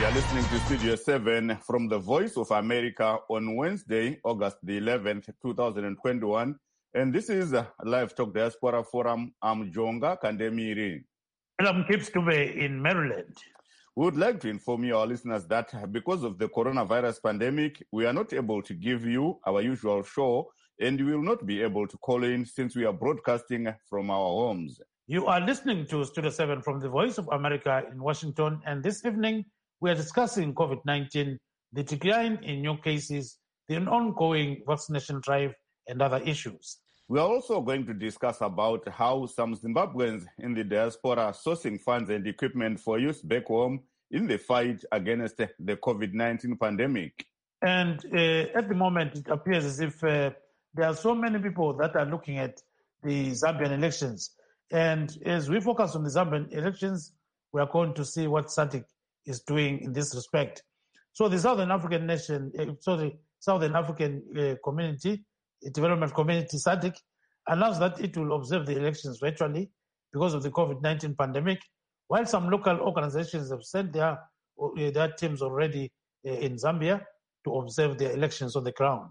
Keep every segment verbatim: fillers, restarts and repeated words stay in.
You are listening to Studio seven from the Voice of America on Wednesday, August the eleventh, twenty twenty-one. And this is a Live Talk Diaspora Forum. I'm Jonga Kandemiri. And I'm Kip Stube in Maryland. We would like to inform you, our listeners, that because of the coronavirus pandemic, we are not able to give you our usual show, and we will not be able to call in since we are broadcasting from our homes. You are listening to Studio seven from the Voice of America in Washington, and this evening we are discussing COVID nineteen, the decline in new cases, the ongoing vaccination drive, and other issues. We are also going to discuss about how some Zimbabweans in the diaspora are sourcing funds and equipment for use back home in the fight against the COVID nineteen pandemic. And uh, at the moment, it appears as if uh, there are so many people that are looking at the Zambian elections. And as we focus on the Zambian elections, we are going to see what SADC is doing in this respect. So the Southern African nation, uh, so the Southern African uh, community, development community, SADC, announced that it will observe the elections virtually because of the COVID nineteen pandemic, while some local organizations have sent their, uh, their teams already uh, in Zambia to observe the elections on the ground.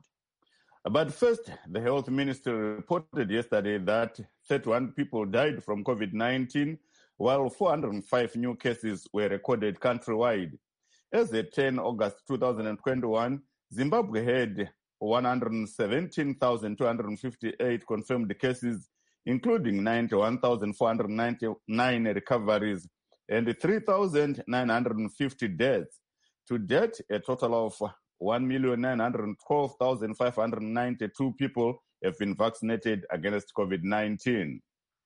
But first, the health minister reported yesterday that thirty-one people died from COVID nineteen, while four hundred five new cases were recorded countrywide. As of the tenth of August twenty twenty-one, Zimbabwe had one hundred seventeen thousand two hundred fifty-eight confirmed cases, including ninety-one thousand four hundred ninety-nine recoveries and three thousand nine hundred fifty deaths. To date, a total of one million nine hundred twelve thousand five hundred ninety-two people have been vaccinated against COVID nineteen.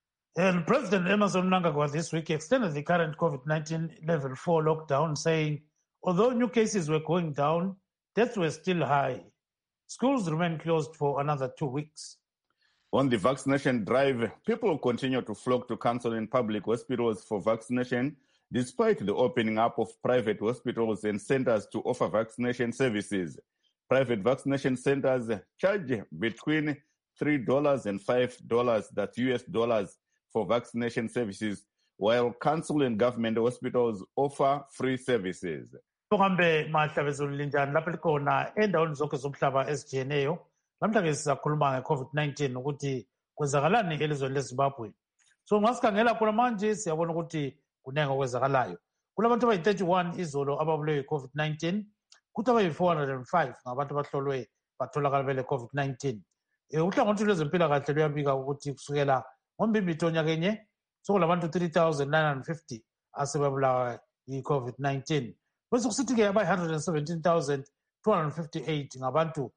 And President Emmerson Mnangagwa this week extended the current COVID nineteen level four lockdown, saying, although new cases were going down, deaths were still high. Schools remain closed for another two weeks. On the vaccination drive, people continue to flock to council and public hospitals for vaccination, despite the opening up of private hospitals and centers to offer vaccination services. Private vaccination centers charge between three dollars and five dollars, that's U S dollars, for vaccination services, while council and government hospitals offer free services. Uhambe mahlabezulu linjani lapho likhona endaweni zonke zomhlaba ezijiyeneyo. Namhlanje sizakhuluma nge-COVID nineteen ukuthi kwenzakalani elizweni leZimbabwe. So ngasikhangela khona manje siyabona ukuthi kunenge okwenzakalayo. Kulabantu abayi thirty-one izolo ababulewe yi-COVID nineteen, kuthi abayi four hundred five ngabantu abahlolwe batholakala bele COVID nineteen. Uhlangothi lwezempilakahle luyabika ukuthi kusukela ngoMbimbithi onyakenye sokulabantu three thousand nine hundred fifty asebabulawa yi-COVID nineteen. Bese kusithi-ke abayi one hundred seventeen thousand two hundred fifty-eight ngabantu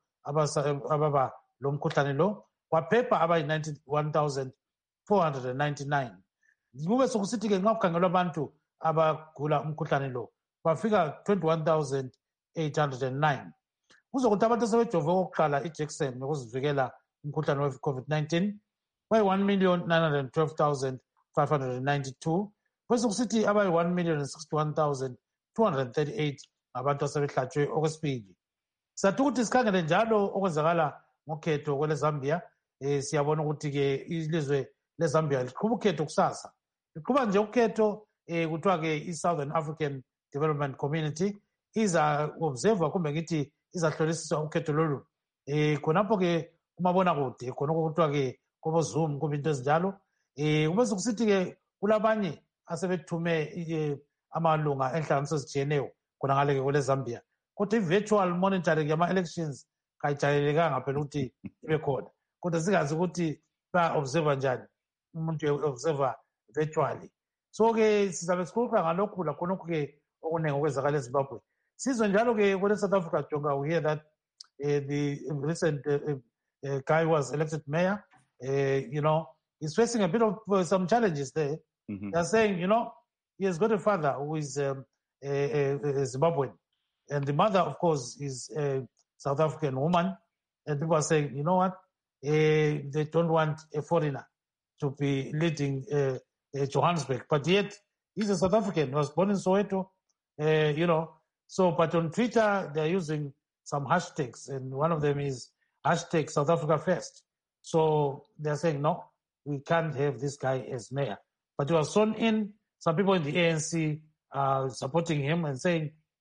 ababa lo mkhuhlane lo, kwaphepha abayi ninety-one thousand four hundred ninety-nine. Kube sokusithi-ke nxa kukhangelwa abantu abagula umkhuhlane lo bafika twenty-one thousand eight hundred nine. Kuzokuthi abantu asebejove okokuqala ijekiseni yokuzivikela umkhuhlane we-COVID nineteen bayi one million nine hundred twelve thousand five hundred ninety-two. Bese kusithi abayi one million sixty-one thousand two hundred thirty-eight abantu asebehlatshwe okwesibili. Sathi ukuthi sikhangele njalo okwenzakala ngokhetho kwele Zambia, eh, siyabona ukuthi-ke ilizwe leZambia liqhuba ukhetho kusasa. Liqhuba nje ukhetho eh, kuthiwa-ke i-Southern African Development Community iza-observa kumbe ngithi izahlolisisa ukhetho lolu. Eh, khonapho-ke kumabona kude khonokho kuthiwa-ke kobo-Zoom kumbe into ezinjalo. Eh, kube sokusithi-ke kulabanye asebethume eh, amalunga enhlanganiso ezijiyeneyo khona ngale-ke kwele Zambia. Kodwa i-virtual monitoring yama-elections kayijayelekanga phela ukuthi ibe khona. Kodwa singazi ukuthi ba-observa njani umuntu e-observa virtually. So-ke sizabe sikhuluma ngalokhu lakhonokhu-ke okuningi okwenzakala eZimbabwe. Sizwe njalo-ke kwele South Africa, Jonga, we hear that uh, the recent uh, uh, guy who was elected mayor, uh, you know, is facing a bit of uh, some challenges there. Mm-hmm. They're saying, you know, he has got a father who is um, a, a, a Zimbabwean. And the mother, of course, is a South African woman. And people are saying, you know what? Uh, they don't want a foreigner to be leading uh, uh, Johannesburg. But yet, he's a South African. He was born in Soweto, uh, you know. So, but on Twitter, they're using some hashtags. And one of them is hashtag South Africa First. So they're saying, no, we can't have this guy as mayor. But he was sworn in. Some people in the A N C are supporting him and saying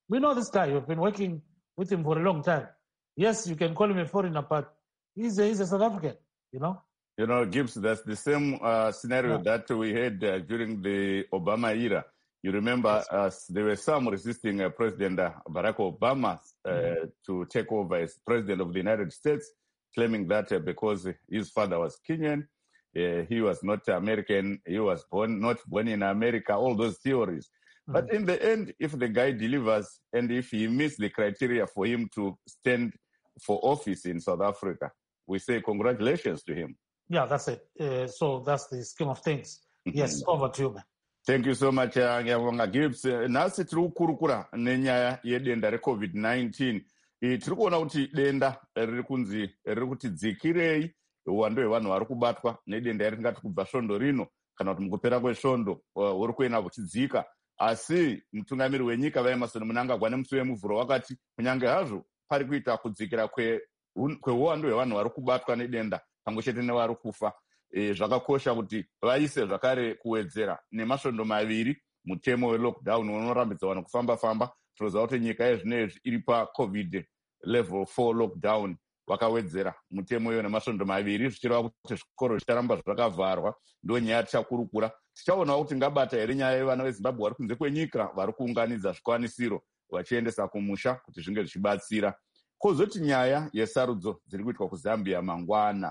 We know this guy. We've been working with him for a long time. Yes, you can call him a foreigner, but he's a, he's a South African, you know? You know, Gibbs, that's the same uh, scenario Yeah. that we had uh, during the Obama era. You remember Yes. uh, there were some resisting uh, President uh, Barack Obama uh, Mm-hmm. to take over as president of the United States, claiming that uh, because his father was Kenyan, uh, he was not American, he was born not born in America, all those theories. Mm-hmm. But in the end, if the guy delivers and if he meets the criteria for him to stand for office in South Africa, we say congratulations to him. Yeah, that's it. Uh, so that's the scheme of things. Yes, over to you, man. Thank you so much, uh, Ngiyabonga Gibbs. Uh, Nasi tiri kukurukura nenyaya yedenda recovid nineteen. E, tiri kuona kuti denda riri kunzi riri kuti dzikirei uwando hwevanhu vari kubatwa nedenda yaringati kubva svondo rino kana kuti mukupera kwesvondo uh, uri kuenda kuchidzika. Asi mutungamiri wenyika vaemarson Mnangagwa nemusi wemuvhuro wakati kunyange hazvo pari kuita kudzikira kweuwando hwevanhu vari kubatwa nedenda pamwe chete nevari kufa, e, zvakakosha kuti vaise zvakare kuwedzera nemasvondo maviri mutemo welockdown unorambidza vanhu kufamba-famba. Tinoziva kuti nyika yezvinezvi iri pacovid level four lockdown, vakawedzera mutemo iyo nemasvondo maviri zvichireva kuti zvikoro zvicharamba zvakavharwa. Ndo nyaya tichakurukura, tichaonawo kuti ngabata here nyaya yevana vezimbabwe vari kunze kwenyika vari kuunganidza zvikwanisiro vachiendesa kumusha kuti zvinge zvichibatsira. Kozoti nyaya yesarudzo dziri kuitwa kuzambia mangwana.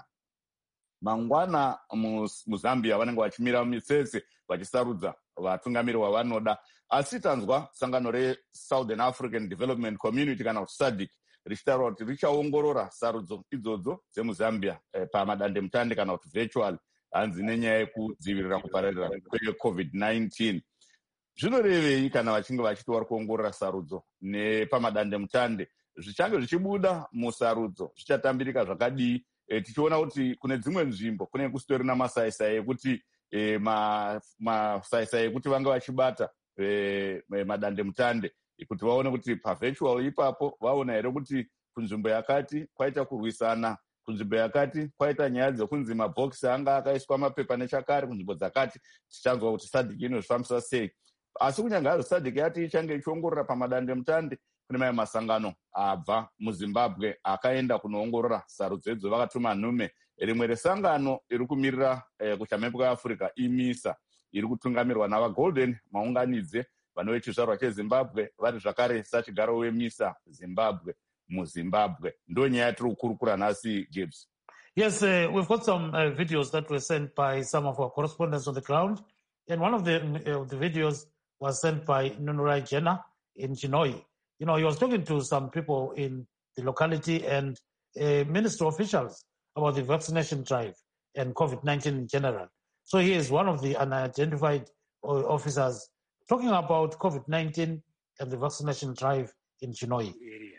Mangwana muZambia vanenge vachimira mitsetse vachisarudza vatungamiri wavanoda. Asi tanzwa sangano reSouthern African Development Community kana kuti SADC richitaura kuti richaongorora sarudzo idzodzo dzemuZambia eh, pamadandemutande kana kuti virtual, hanzi nenyaya yekudzivirira kupararira kwecovid nineteen. Zvinorevei kana vachinge vachiti vari kuongorora sarudzo nepamadandemutande? Zvichange zvichibuda musarudzo zvichatambirika zvakadii? E, tichiona kuti kune dzimwe nzvimbo kune kusitorina masaisai ekuti e, masaisai ma ekuti vanga vachibata e, madandemutande kuti vaone kuti pavirtual ipapo vaona here kuti kunzvimbo yakati kwaita kurwisana, kunzvimbo yakati kwaita nyaya dzekunzi mabhokisi anga akaiswa mapepa nechakare kunzvimbo dzakati. Tichanzwa kuti SADC inozvifambisa sei. Asi kunyange hazvo SADC yati ichange ichiongorora pamadandemutande, kune mamwe masangano abva muZimbabwe akaenda kunoongorora sarudzo idzo. Vakatuma nhume. Rimwe resangano iri kumirira eh, kuchamhepo kweAfrica imisa iri kutungamirwa navaGolden Maunganidze vano vechizvarwa cheZimbabwe vari zvakare sachigaro wemisa Zimbabwe muZimbabwe. Ndo nyaya tiri kukurukura nhasi, Gibbs. Yes, uh, we've got some uh, videos that were sent by some of our correspondents on the ground. And one of the, uh, the videos was sent by Nunurai Jena in Chinoi. You know, he was talking to some people in the locality and uh, ministry officials about the vaccination drive and COVID nineteen in general. So he is one of the unidentified officers talking about COVID nineteen and the vaccination drive in Chinoi.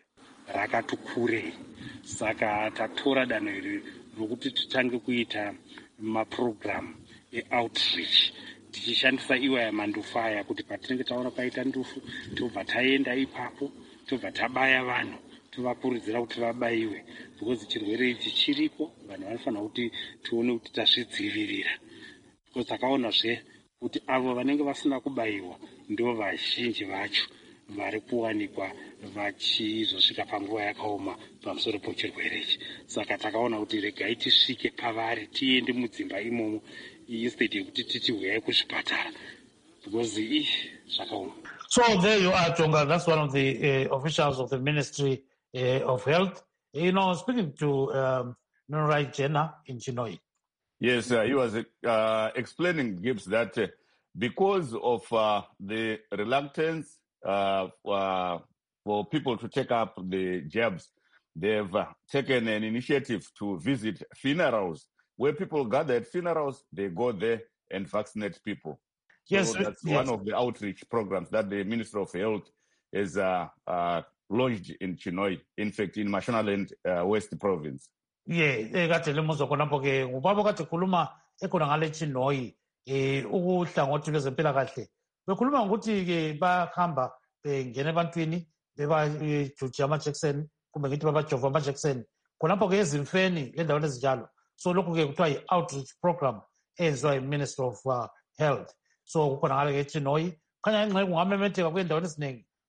Rakatukure saka tatora danho iri rokuti titange kuita maprogram e-outreach tichishandisa iwa yamandufaya kuti patinenge taona paita ndufu tobva taenda ipapo tobva tabaya vanhu tovakurudzira kuti vabaiwe because chirwere ichi chiripo. Vanhu vanofanira kuti tione kuti tazvidzivirira because takaonazve kuti avo vanenge vasina kubayiwa ndo vazhinji vacho vari kuwanikwa vachizosvika panguva yakaoma pamusoro pechirwere ichi. Saka takaona kuti regai tisvike pavari tiende mudzimba imomo instead yekuti titi huyai kuzvipatara because ih zvakaoma. So there you are, Tonga. That's one of the uh, officials of the Ministry uh, of Health. You know, speaking to um, Nunurai Jena in Chinoi. Yes, uh, he was uh, explaining, Gibbs, that uh, because of uh, the reluctance uh, uh, for people to take up the jabs, they've uh, taken an initiative to visit funerals. Where people gather at funerals, they go there and vaccinate people. Yes, so that's yes. one of the outreach programs that the Ministry of Health has uh, uh, launched in Chinoi, in fact, in Mashonaland uh, West Province. Yeah, kati lemuzokona ke ubaba kati khuluma ekhona ngale Chinoi eh ukuhlangothi lwezempilakahle bekhuluma ngokuthi ke bahamba bengena ebantwini bebajuja amajekiseni kumbe ngithi babajova amajekiseni khonapho ke ezimfeni endaweni ezinjalo. So lokho ke kuthiwa yi-outreach program eyenziwa yi-Ministry of uh, Health. So kukhona ngale ke Chinoi khanya ingxenye kungamemetheka kwendaweni eziningi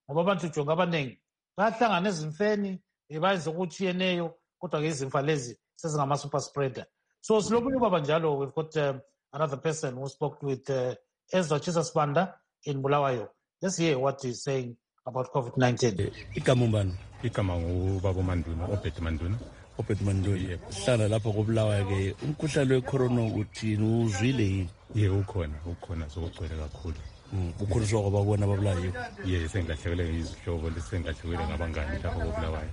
ngoba abantu jonga abaningi bayahlangana ezimfeni bayenze okutshiyeneyo kodwa-ke izimfa lezi sezingama-super spreader. So silobunye ubaba njalo, we've got um, another person who spoke with uh, Ezra Chisasbanda in Bulawayo. Let's hear what he's saying about COVID nineteen. Igama umbani? Igama ngubaba Manduna, Obed Manduna. Obed Manduna. Hlala lapha koBulawayo ke umkhuhlane wecorona uthini uzwile yini? Yebo ukhona, ukhona sokugcwele kakhulu. Ukhuliswa kwababona ababulayo. Yes, sengilahlekele ngizihlobo lesengilahlekele ngabangani lapha koBulawayo.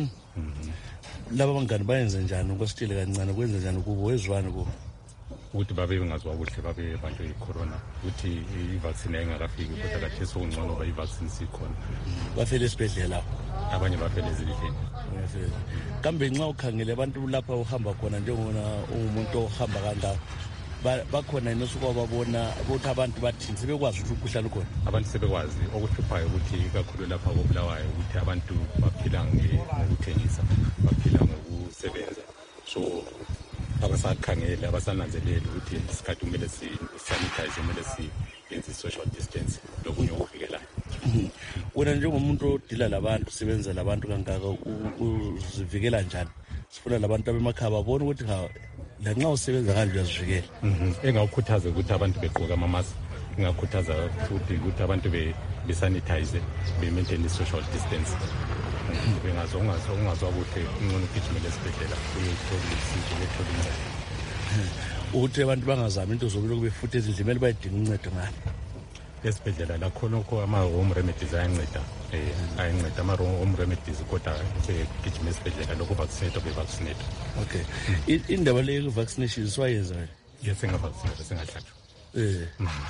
Laba bangani bayenze njani ukwesitshele kancane kwenze njani kubo wezwane kubo? Ukuthi babe bengazwa kuhle babe bantu icorona ukuthi i-vaccine ayingakafiki kodwa kahle sokungcono ngoba i-vaccine sikhona. Bafele esibhedlela lapho. Abanye bafele ezindlini. Kambe nxa ukhangele abantu lapha uhamba khona njengona umuntu ohamba kanjalo bakhona inosuku babona ukuthi abantu bathini sebekwazi ukuthi ukhuhlane khona. Abantu sebekwazi okuhluphayo ukuthi kakhulu lapha koBulawayo ukuthi abantu baphila ngokuthengisa baphila ngokusebenza. So abasakhangela abasananzelela ukuthi isikhathi kumele si-sanitize kumele siyenze i-social distance lokunye okuvikelayo. Wena njengomuntu odila labantu usebenza labantu kangaka uzivikela njani? Sifuna labantu abemakhaya babone ukuthi lanxa usebenza kanje uyazivikela. Engawukhuthaza ukuthi abantu begqoke ama-mask, engakhuthaza futhi ukuthi abantu be-sanitize be-maintain i-social distance. Bengazwa ungazwa kuhle ungcono ugijimele esibhedlela uyothola usizo uyothola uncedo. Ukuthi abantu bangazami into zobulokhu befuthe ezindlimeli bayidinga uncedo ngani? Esibhedlela la khonokho ama-home remedies ayanceda um ayanceda ama-home remedies kodwa begijima esibhedlela lokhu vaccinate be-vaccinate. Okay. Indaba leyo ku-vaccination siwayenza wena? Yes, singavaccinate singahlatshwa. Eh.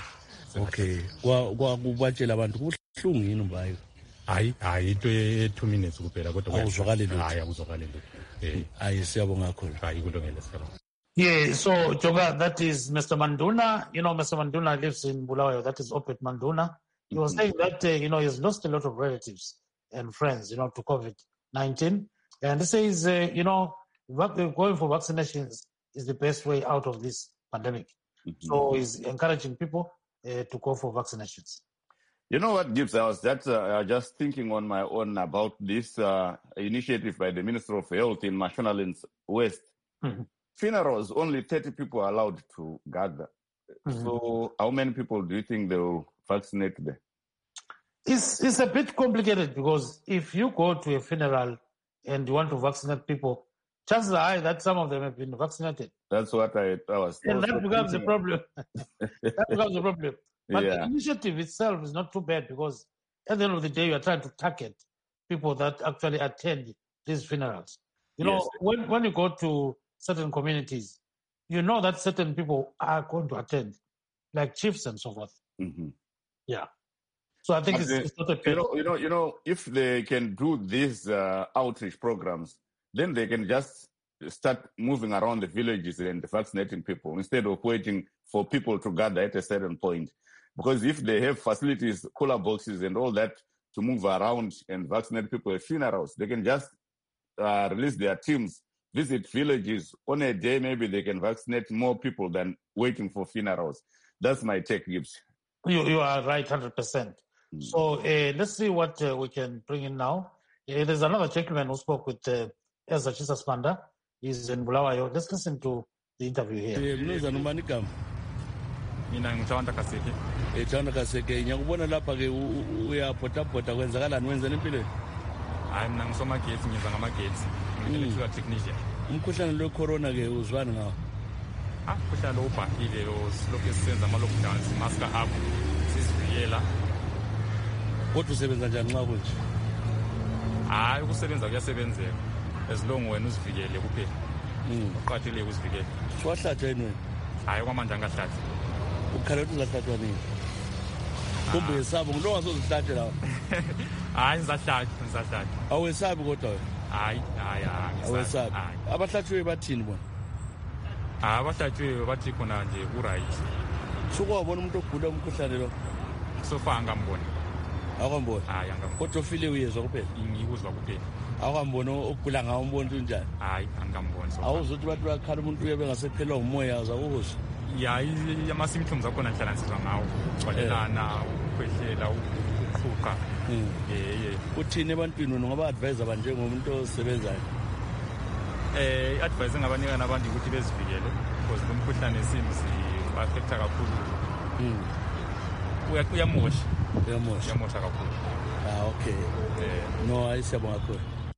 Okay. Kwakubatshela abantu kubuhlungu yini mbayo? Hayi hayi into e-two minutes kuphela kodwa awuzwakali lutho. Hayi awuzwakali lutho. Eh hayi siyabonga kakhulu. Hayi kulungile siyabonga. Yeah, so Joga, that is Mister Manduna. You know, Mister Manduna lives in Bulawayo. That is Obed Manduna. He was saying that, uh, you know, he's lost a lot of relatives and friends, you know, to COVID nineteen. And he says, uh, you know, going for vaccinations is the best way out of this pandemic. Mm-hmm. So he's encouraging people uh, to go for vaccinations. You know what, Gibbs, I was that, uh, just thinking on my own about this uh, initiative by the Minister of Health in Mashonaland West. Mm-hmm. Funerals, only thirty people are allowed to gather. Mm-hmm. So how many people do you think they will vaccinate there? It's, it's a bit complicated because if you go to a funeral and you want to vaccinate people, chances are high that some of them have been vaccinated. That's what I, I was And that becomes a problem. That becomes a problem. But yeah. The initiative itself is not too bad because at the end of the day, you are trying to target people that actually attend these funerals. You know, yes. when, when you go to certain communities, you know that certain people are going to attend, like chiefs and so forth. Mm-hmm. Yeah. So I think it's, they, it's not a you know, you know, you know, if they can do these uh, outreach programs, then they can just start moving around the villages and vaccinating people instead of waiting for people to gather at a certain point. Because if they have facilities, cooler boxes and all that to move around and vaccinate people at funerals, they can just uh, release their teams, visit villages. On a day, maybe they can vaccinate more people than waiting for funerals. That's my take, Gibbs. You, you are right, one hundred percent. Mm. So uh, let's see what uh, we can bring in now. Uh, there's another gentleman who spoke with uh, Ezra Chisasbanda. He's in Bulawayo. Let's listen to the interview here. Mina ngithanda Kaseke. Eh thanda Kaseke ngiyakubona lapha ke uyapota pota kwenzakalani wenzeni empilweni? Hayi mina ngisomageti ngiyenza ngamageti. Ngiyi technician. Umkhuhlane lo corona ke uzwani ngawo? Ah, umkhuhlane lo ubhahile lo silokhu sisenza ama lockdowns, mask up, sisivikela. Kodwa usebenza njani nxa kunje? Hayi ukusebenza kuyasebenzeka. As long wena uzivikele kuphela. Mhm. Uqathele ukuzivikela. Swahlatshwa yini wena? Hayi kwamanje angahlatshwa. Ukhala ukuthi uzahlatshwa nini? Kumbe yesabo ngilo ngazozihlatshe lawo. Hayi ngizahlatshwa, ngizahlatshwa. Awesabi kodwa wena? Hayi, hayi, hayi. Awesabi. Abahlatshwe bathini bona? Ah, abahlatshwe bathi khona nje uright. Suko wabona umuntu ogula umkhuhlane lo. Sofa angambona. Akwambona? Hayi angambona. Kodwa ufile uyezwa kuphela? Ngikuzwa kuphela. Akwambona ogula ngawo umbona unjani? Hayi angambona sofa. Awuzothi bathi bakhala umuntu uyabe ngasephela umoya uzakuzwa. Ya ama symptoms akhona nhlala nsizwa ngawo. Kwalelana, ukukhwehlela, ukuhlupha. local. Eh uthini ebantwini ngoba advise abantu njengomuntu osebenzayo? Eh advise ngabanika nabantu ukuthi bezivikele because umkhuhlane seems affecta kakhulu. Mm. Uyamosha. Uyamosha. Uyamosha kakhulu. Ah okay. Eh no ayisiyabonga kakhulu.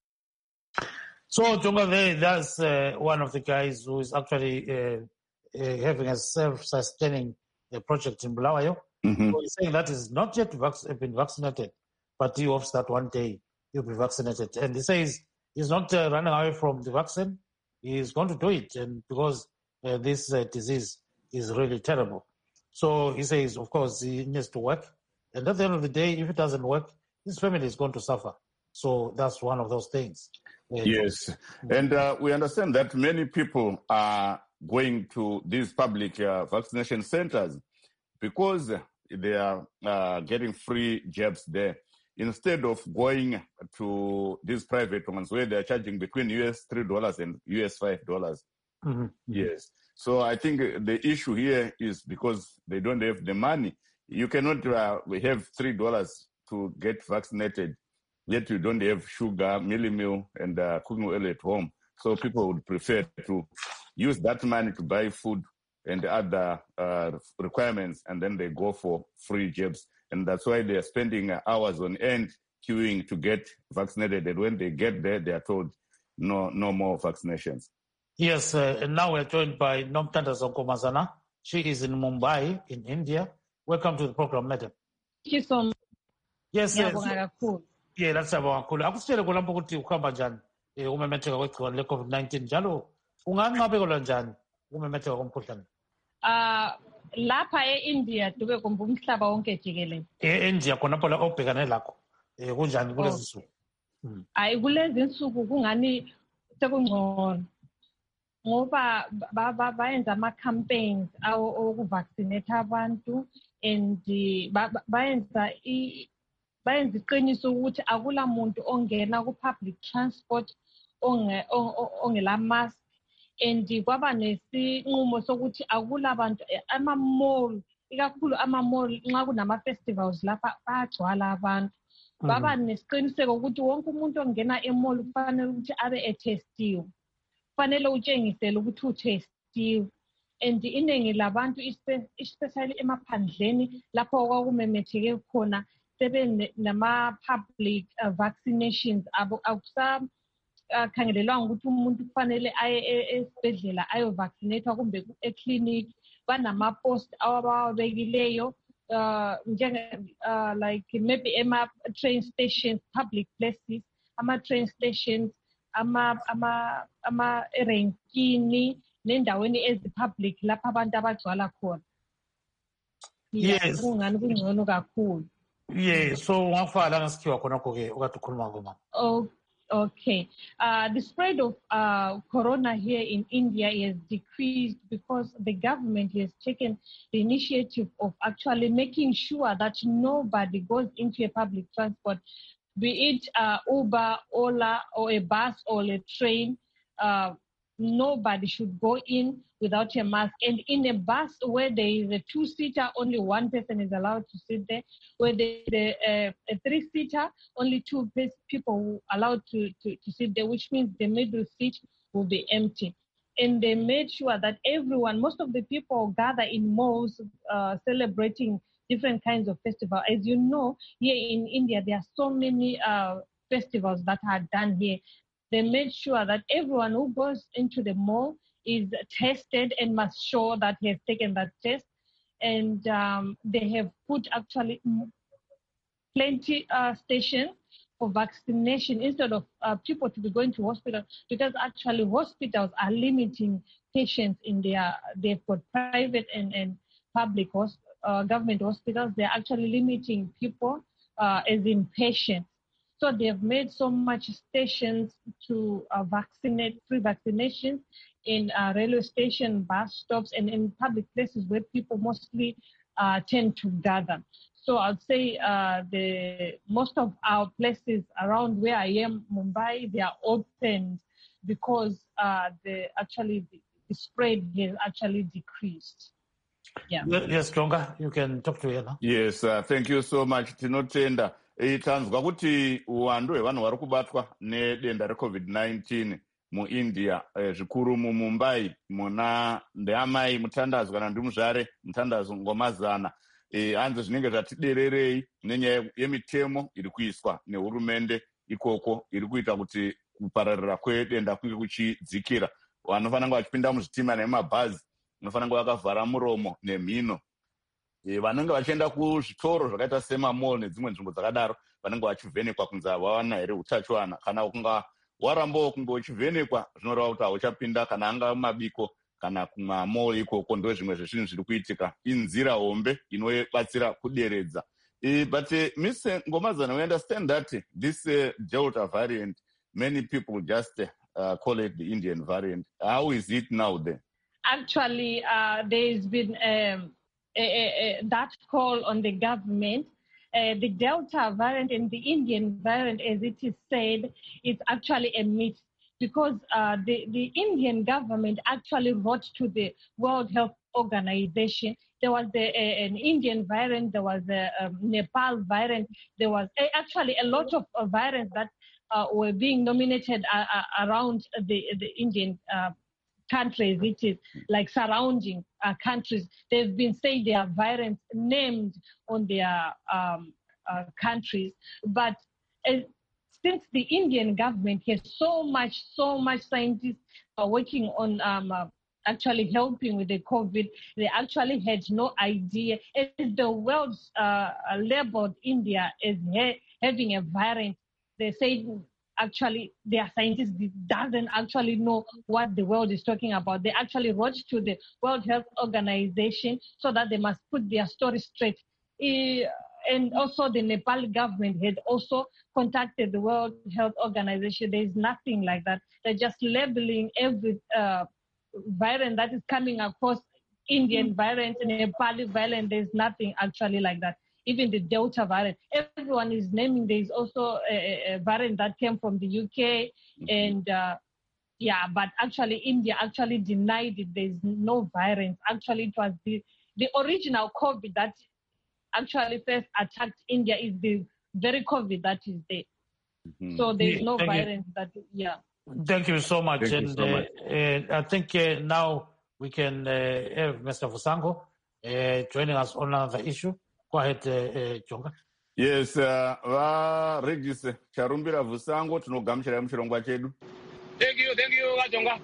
So, Jonga, there, that's uh, one of the guys who is actually uh, uh, having a self-sustaining uh, project in Bulawayo. Mm-hmm. So he's saying that is not yet vac- been vaccinated, but he hopes that one day he'll be vaccinated. And he says he's not uh, running away from the vaccine. He's going to do it, and because uh, this uh, disease is really terrible. So he says, of course, he needs to work. And at the end of the day, if it doesn't work, his family is going to suffer. So that's one of those things. Yes, and uh, we understand that many people are going to these public uh, vaccination centers because they are uh, getting free jabs there, instead of going to these private ones where they are charging between U S three dollars and U S five dollars. Mm-hmm. Yes, so I think the issue here is because they don't have the money. You cannot uh, have three dollars to get vaccinated, yet you don't have sugar, mealie meal, and uh, cooking oil at home. So people would prefer to use that money to buy food and other uh, requirements, and then they go for free jabs. And that's why they are spending hours on end queuing to get vaccinated. And when they get there, they are told no no more vaccinations. Yes, uh, and now we're joined by Nomtanda Zonkomazana. She is in Mumbai, in India. Welcome to the program, madam. Thank you so much. Yes, uh, so, yeah, that's about cool. Akusitshele kulambo ukuthi ukuhamba njani eh umemetheka kwegciwane le COVID nineteen njalo unganqabekela njani umemetheka komkhuhlane? Ah lapha eIndia dube kumbe umhlaba wonke jikelele. eIndia khona lapho la obhekane lakho eh kunjani kulezi nsuku? Hayi kulezi nsuku kungani sekungcono. Ngoba bayenza ama campaigns awo okuvaccinate abantu and bayenza i bayenza iqiniso ukuthi akula muntu ongena ku public transport onge ongela mask, and kwaba nesinqumo sokuthi akula abantu ama mall, ikakhulu ama mall nxa kunama festivals lapha bayagcwala abantu. Baba nesiqiniseko ukuthi wonke umuntu ongena e mall kufanele ukuthi abe etestiwe, kufanele utshengisele ukuthi utestiwe. And iningi labantu especially emaphandleni lapho okwakumemetheke khona sebe nama public uh, vaccinations abo akusa uh, khangelelwa ukuthi umuntu kufanele aye esibhedlela ayo vaccinate kumbe eclinic. Banama post ababekileyo uh njenge uh, like maybe ema train stations, public places, ama train stations, ama ama ama erenkini nendaweni ezi public lapha abantu abagcwala khona. Yes, kungani kungcono kakhulu. Yeah, so ngafala ngasikhiwa khona ke ukade ukhuluma ngoma. Oh, okay. Uh, the spread of uh, corona here in India has decreased because the government has taken the initiative of actually making sure that nobody goes into a public transport, be it uh, Uber, Ola, or a bus or a train. Uh, nobody should go in without a mask. And in a bus where there is a two-seater, only one person is allowed to sit there. Where there is a, a three-seater, only two people are allowed to, to, to sit there, which means the middle seat will be empty. And they made sure that everyone, most of the people gather in malls uh, celebrating different kinds of festivals. As you know, here in India, there are so many uh, festivals that are done here. They made sure that everyone who goes into the mall is tested and must show that he has taken that test. And um, they have put actually plenty uh, stations for vaccination instead of uh, people to be going to hospital, because actually hospitals are limiting patients in their, they've got private and, and public uh, government hospitals. They're actually limiting people uh, as in patients. So they've made so much stations to uh, vaccinate, free vaccinations in uh, railway station, bus stops, and in public places where people mostly uh, tend to gather. So I'd say uh, the most of our places around where I am, Mumbai, they are open because uh, the actually the, the spread has actually decreased. Yeah. Yes, Jonga, you can talk to her now. Yes, uh, thank you so much, Tinotenda. E, tanzwa kuti uwandu hwevanhu vari kubatwa nedenda recovid nineteen muindia e, zvikuru mumumbai muna ndeamai mutandazo kana ndimuzvare mutandazo ngomazana e, hanzi zvinenge zvatidererei nenyaya yemitemo iri kuiswa nehurumende ikoko iri kuita kuti kupararira kwedenda kunge kuchidzikira. Vanofanira kunge vachipinda muzvitima nemabhazi vanofanira kunge vakavhara muromo nemhino. E, vanenge vachienda kuzvitoro zvakaita semamall nedzimwe nzvimbo dzakadaro vanenge vachivhenekwa kunzi havawana here utachiwana. Kana kunga warambawo kunge uchivhenekwa zvinoreva kuti hauchapinda kana anga mabiko kana kumamall ikoko. Ndo zvimwe zvezvinhu zviri kuitika. Inzira hombe inobatsira kuderedza. Uh, but uh, Miss Ngomazana, we understand that uh, this uh, Delta variant, many people just uh, call it the Indian variant. How is it now then? Actually, uh, there's been um, a, a, a, that call on the government. Uh, the Delta variant and the Indian variant, as it is said, is actually a myth because uh, the, the Indian government actually wrote to the World Health Organization. There was a, a, an Indian variant, there was a, a Nepal variant, there was a, actually a lot of uh, variants that uh, were being nominated uh, uh, around the, the Indian uh, countries, which is like surrounding uh, countries. They've been saying there are variants named on their um, uh, countries. But uh, since the Indian government has so much, so much scientists are working on um, uh, actually helping with the COVID, they actually had no idea. As the world uh, labeled India as ha- having a variant, they say actually their scientists doesn't actually know what the world is talking about. They actually wrote to the World Health Organization so that they must put their story straight. Uh, and also the Nepal government had also contacted the World Health Organization. There is nothing like that. They're just labeling every uh, variant that is coming across Indian variant and Nepali variant. There's nothing actually like that. Even the Delta variant, everyone is naming. There's also a, a variant that came from the U K, mm-hmm. and uh, yeah, but actually India actually denied it. There's no variant. Actually, it was the, the original COVID that actually first attacked India is the very COVID that is there. Mm-hmm. So there's no Thank variant you. that, yeah. Thank you so much. Thank and you so much. Uh, uh, I think uh, now we can uh, have Mister Vusango uh, joining us on another issue. Go ahead, uh, uh, Jonga. Yes, uh, varegise charumbira Vusango tinogamuchira muchirongwa chedu. Thank you, thank you, Jonga.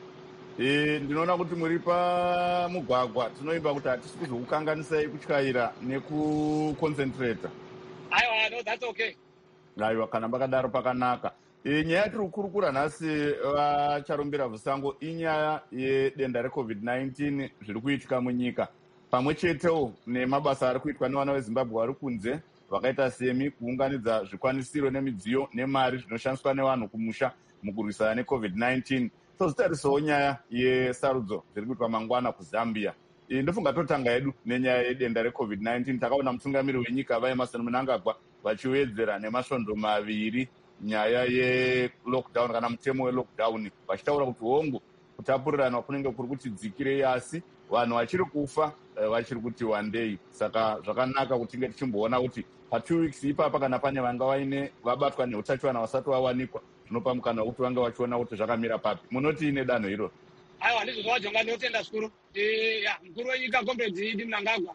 E, ndinoona kuti muri pamugwagwa tinoimba kuti hatisi kuzokukanganisai kutyaira nekuconcentrata. Aiwa, no, that's okay. Aiwa, kana makadaro pakanaka. E, nyaya tiri kukurukura nhasi vacharumbira Vusango inyaya yedenda recovid nineteen zviri kuitika munyika. Pamwe chetewo nemabasa ari kuitwa nevana veZimbabwe vari kunze vakaita semi kuunganidza zvikwanisiro nemidziyo nemari zvinoshandiswa nevanhu kumusha mukurwisana necovid nineteen. Tozotarisawo nyaya yesarudzo dziri kuitwa mangwana kuZambia. E, ndofunga totanga yedu nenyaya yedenda recovid nineteen. Takaona mutungamiri wenyika vaEmerson Mnangagwa vachiwedzera nemasvondo maviri nyaya yelockdown kana mutemo welockdown vachitaura kuti hongu kutapurirana kunenge kuri kuti dzikirei asi vanhu vachiri kufa vachiri kuti one day. Saka zvakanaka kuti tinge tichimboona kuti pa two weeks ipapa kana pane vanga vaine vabatwa neutachiwana vasati vawanikwa zvinopa mukana wekuti vange vachiona kuti zvakamira papi. Munoti ine danho iro? Aiwa, ndizvo zvawajonga ndinotenda zvikuru. Mukuru wenyika comrades Idi Mnangagwa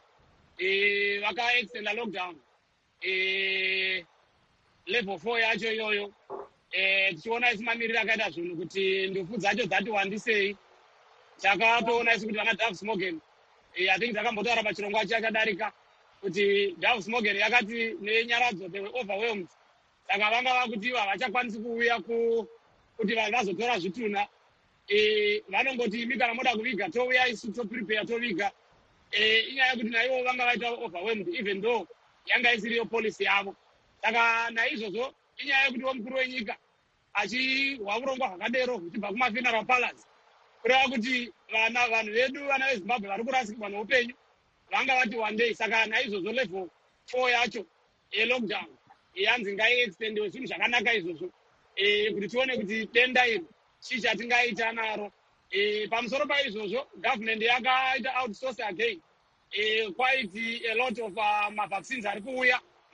vakaextenda lockdown level four yacho iyoyo, tichiona isi mamiriro akaita zvinhu kuti ndufu dzacho dzati wandisei. Takatoona isi kuti vana Davos Morgan I think takambotaura pachirongwa chakadarika kuti Davos Morgan yakati nenyaradzo they were overwhelmed. Saka vanga vakuti havachakwanisi kuuya kuti vanhu vazotora zvituna. Vanongoti imi kana moda kuviga touya isu toprepare toviga. Inyaya yekuti naivo vanga vaita overwhelmed even though yanga isiriyo policy yavo. Saka naizvozvo inyaya yekuti mukuru wenyika achihwa urongwa hwakadero kuchibva kumafuneral palace kureva kuti vana vanhu vedu vana veZimbabwe vari kurasikirwa neupenyu vanga vati one day. Saka naizvozvo level four yacho yelockdown yanzi ngaiextendewe zvinhu zvakanaka izvozvo kuti tione kuti denda iri chii chatingaita naro. Pamusoro paizvozvo government yakaita outsource again quite a lot of mavaccines ari kuuya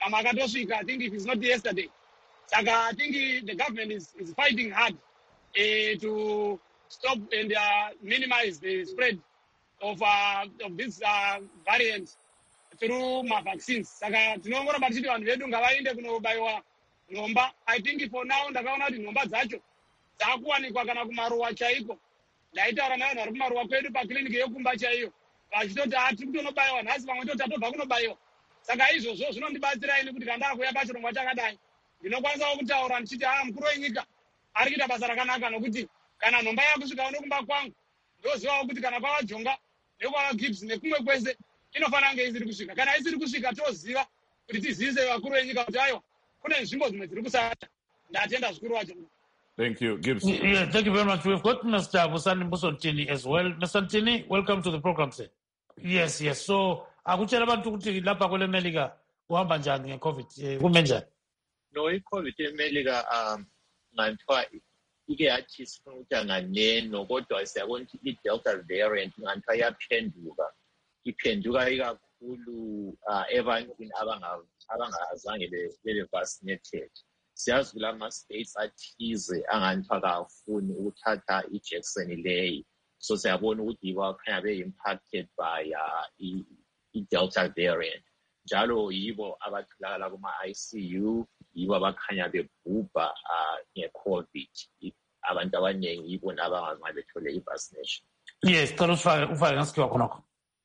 Kama akatosvika, I think if it's not yesterday. Saka, I think the government is, is fighting hard uh, to stop and uh, minimize the spread of uh, of these uh, variants through my vaccines. Saka tinongoramba tichiti vanhu vedu ngavaende kunobaiwa nhomba. I think for now ndakaona kuti nhomba dzacho dzakuwanikwa kana kumaruwa chaiko. Ndaitaura navanhu vari kumaruwa kwedu pakiliniki yekumba chaiyo. Vachitoti ati kutonobaiwa nhasi vamwe toti atobva kunobaiwa. Saka izvozvo zvinondibatsira ini kuti kana ndakuya pachirongwa chakadai ndinokwanisawo kutaura ndichiti haa mukuru wenyika ari kuita basa rakanaka nokuti kana nhomba yakusvika unokumba kwangu ndozivawo kuti kana kwavajonga nekwava Gibbs nekumwe kwese inofanira kunge isiri kusvika. Kana isiri kusvika toziva kuti tizivise vakuru venyika kuti aiwa kune nzvimbo dzimwe dziri kusata. Ndatenda zvikuru wacho. Thank you, Gibbs. Yeah, thank you very much. We've got Mister Vusani Mbusontini as well. Mister Ntini, welcome to the program, sir. Yes, yes. So, akuchela bantu kuti lapha kwele Melika uhamba njani ngeCovid kume njani? No, iCovid eMelika um nganthiwa ike yathi sifuna ukuthi anganeno kodwa siyabona ukuthi i-Delta variant nganthiwa yaphenduka. Iphenduka ikakhulu ebantwini abangazange bebe vaccinated. Siyazi kula ama-states athize anganthiwa kafuni ukuthatha ijekiseni leyi. So siyabona ukuthi yibo akhanya be-impacted by uh, i-Delta variant. Njalo yibo abatholakala kuma-I C U, yibo abakhanya bebhubha uh, nge-COVID. Abantu abaningi yibo nabangazange bethole i-vaccination. Yes, cela ufake ngasikiwa khonokho.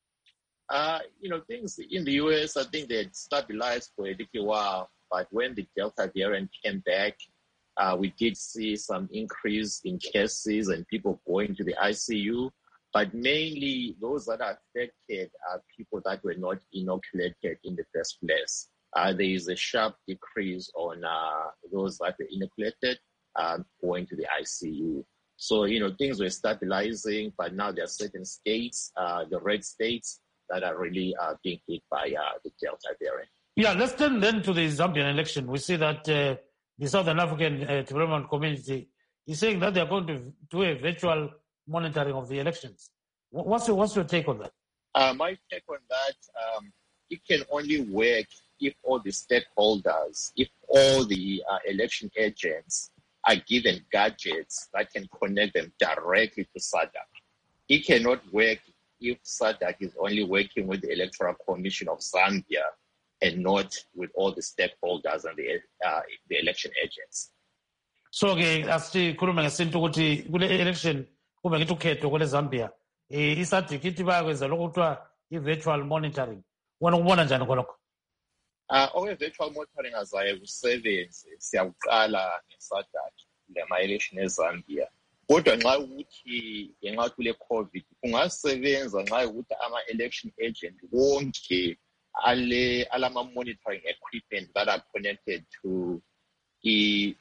Uh, you know, things in the U S, I think they had stabilized for a little while, but when the Delta variant came back, uh, we did see some increase in cases and people going to the I C U, but mainly those that are affected are people that were not inoculated in the first place. Uh, there is a sharp decrease on uh, those that were inoculated uh, going to the I C U. So, you know, things were stabilizing, but now there are certain states, uh, the red states, that are really uh, being hit by uh, the Delta variant. Yeah, let's turn then to the Zambian election. We see that uh, the Southern African uh, Development Community is saying that they are going to do a virtual monitoring of the elections. What's your, what's your take on that? Uh, my take on that, um, it can only work if all the stakeholders, if all the uh, election agents are given gadgets that can connect them directly to S A D C. It cannot work if S A D C is only working with the Electoral Commission of Zambia and not with all the stakeholders and the uh, the election agents. So ke asikhuluma ngesinto ukuthi kule election kube ngithi ukhetho kule Zambia eh I S A D C ithi bayakwenza lokuthiwa i-virtual monitoring. Wena ukubona njani khonokho? Uh, owe virtual monitoring azaye kusebenze siyakuqala nge-S A D C lema-election eZambia. Kodwa nxa ukuthi ngenxa kule COVID kungasebenza nxa ukuthi ama-election agent wonke ale alama monitoring equipment that are connected to i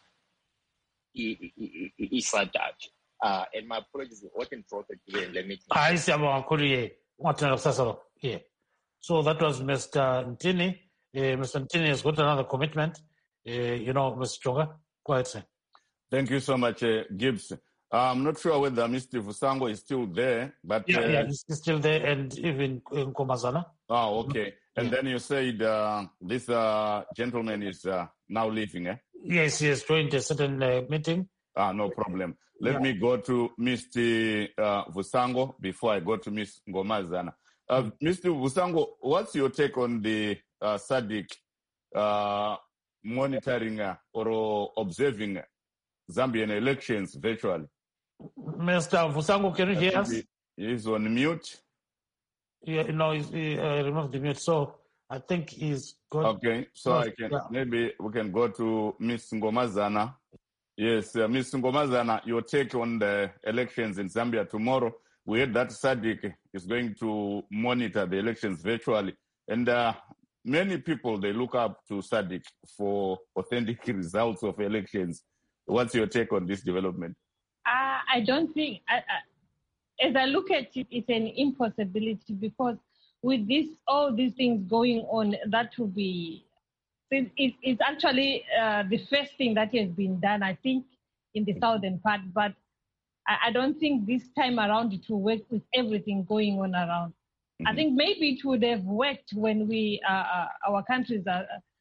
S A D C. Uh, and my apologies, what in profit today, let me I see about Korea. What yeah. So that was Mister Ntini. Uh, Mister Ntini has got another commitment. Uh, you know, Mister Chonga, go ahead, sir. Thank you so much, uh, Gibbs. I'm not sure whether Mister Vusango is still there, but yeah, uh, yeah, he's still there, and even in Komazana. Oh, okay. And yeah. Then you said uh, this uh, gentleman is uh, now leaving, eh? Yes, he has joined a certain uh, meeting. Ah, no problem. Let yeah. me go to Mister Uh, Vusango before I go to Miss Ngomazana. Uh, mm-hmm. Mister Vusango, what's your take on the uh, S A D C uh, monitoring uh, or observing Zambian elections virtually? Mister Vusango, can you hear us? He's on mute. Yeah, no, he's, he uh, removed the mute. So I think he's got. Okay, so I can yeah. maybe we can go to Miss Ngomazana. Yes, uh, Miss Ngomazana, your take on the elections in Zambia tomorrow. We heard that S A D C is going to monitor the elections virtually, and uh, many people they look up to S A D C for authentic results of elections. What's your take on this development? Uh, I don't think, I, I, as I look at it, it's an impossibility because with this, all these things going on, that will be, it, it, it's actually uh, the first thing that has been done, I think, in the southern part, but I, I don't think this time around it will work with everything going on around. Mm-hmm. I think maybe it would have worked when we, uh, uh, our countries are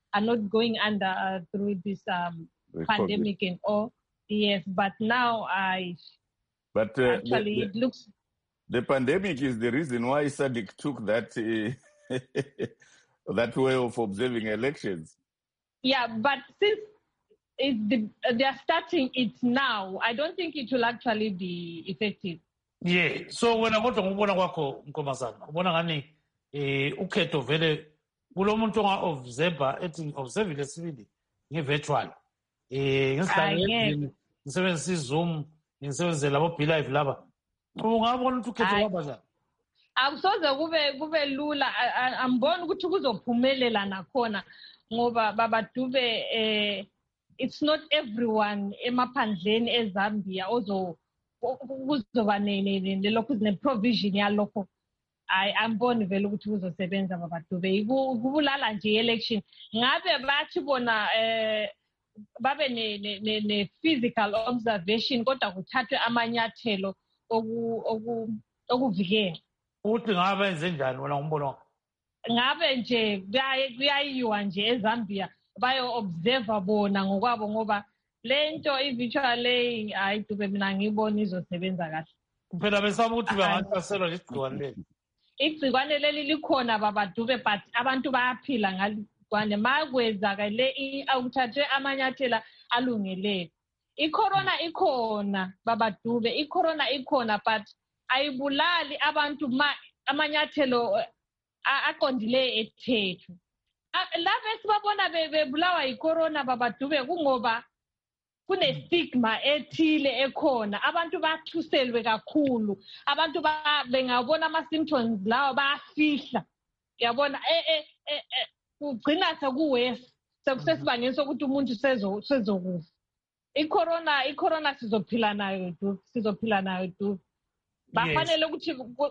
are not going under uh, through this um, pandemic and all. Yes, but now I but uh, actually the, the, it looks the pandemic is the reason why S A D C took that uh, that way of observing elections. Yeah, but since it's the, they are starting it now, I don't think it will actually be effective. Yeah, so wena kodwa ngubona kwakho Nkomasana ubona ngani eh ukhetho vele kulo muntu onga observer ethi observe lesibili ngevirtual eh ngisidlala ngisebenzisa iZoom ngisebenzisa labo B Live laba ungabona ukuthi ukhetho kwaba njani akusoze kube kube lula amboni ukuthi kuzophumelela nakhona ngoba babadube eh it's not everyone emaphandleni eZambia ozo kuzoba nelokhu ne provision yalokho I amboni vele ukuthi kuzosebenza babadube kubulala nje election ngabe bathi bona eh babe ne ne physical observation kodwa kuthathwe amanyathelo oku okuvikela uthi ngabe enze njani wena ngumbono ngabe nje kuyayiwa nje eZambia bayo observe bona ngokwabo ngoba lento i-virtual lay ayidube mina ngibona izosebenza kahle kuphela besaba ukuthi bangahlaselwa ligciwane leli igciwane leli likhona babadube but abantu bayaphila ngaligciwane makwenzakale awuthathwe amanyathela alungeleyo icorona ikhona babadube icorona ikhona but ayibulali abantu amanyathelo aqondile ethethu laba sibabona bebulawa icorona babadube kungoba kune stigma ethile ekhona abantu bathuselwe kakhulu abantu bengabona ama symptoms lawo bayafihla yabona eh eh kugcina sekuwesi sekusesibangeni sokuthi umuntu sezo sezokufa icorona icorona sizophila nayo du sizophila nayo du bafanele ukuthi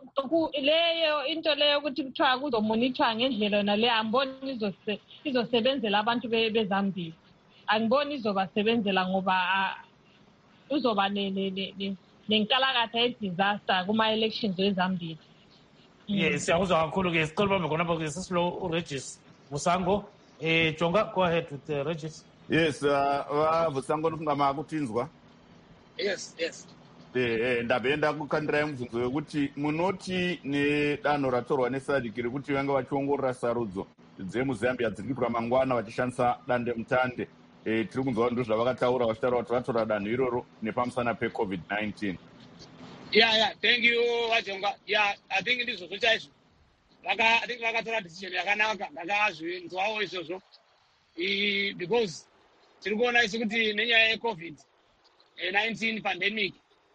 leyo into leyo ukuthi kuthiwa kuzomonitor ngendlela yona le amboni izosebenzela abantu beZambia angiboni izobasebenzela ngoba uzoba nenkalakatha ye-disaster kuma-elections eZambia. Yes, siyakuzwa kakhulu ke sicela bambe khonapho ke sisilo uRegis Musango. Eh Jonga, go ahead with uh, Regis. Yes, uh Musango nofungama kutinzwa. Yes, yes. Eh ndabenda kukandira yemvunzo yokuti munoti ne danho ratorwa ne S A D C kuti vanga vachiongorora sarudzo dzemuZambia dziri kuitwa mangwana vachishandisa dande mutande. Eh tiri kunzwa ndo zvavakataura vachitaura kuti vatora danho iroro nepamusana pe-COVID nineteen. Yeah, yeah, thank you Wajonga. Yeah, I think it is also chaizvo. Vaka I think vakatora decision yakanaka ndakazvinzwawo izvozvo. I because tiri kuona isi kuti nenyaya ye-COVID nineteen pandemic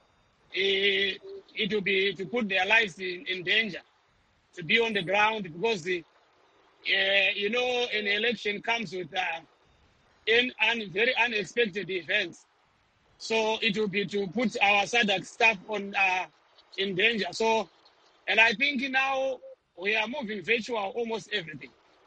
uh, it will be to put their lives in, in danger to be on the ground because the, uh, you know an election comes with uh, in un, very unexpected events, so it will be to put our S A D C staff on uh, in danger. So, and I think now we are moving virtual almost everything,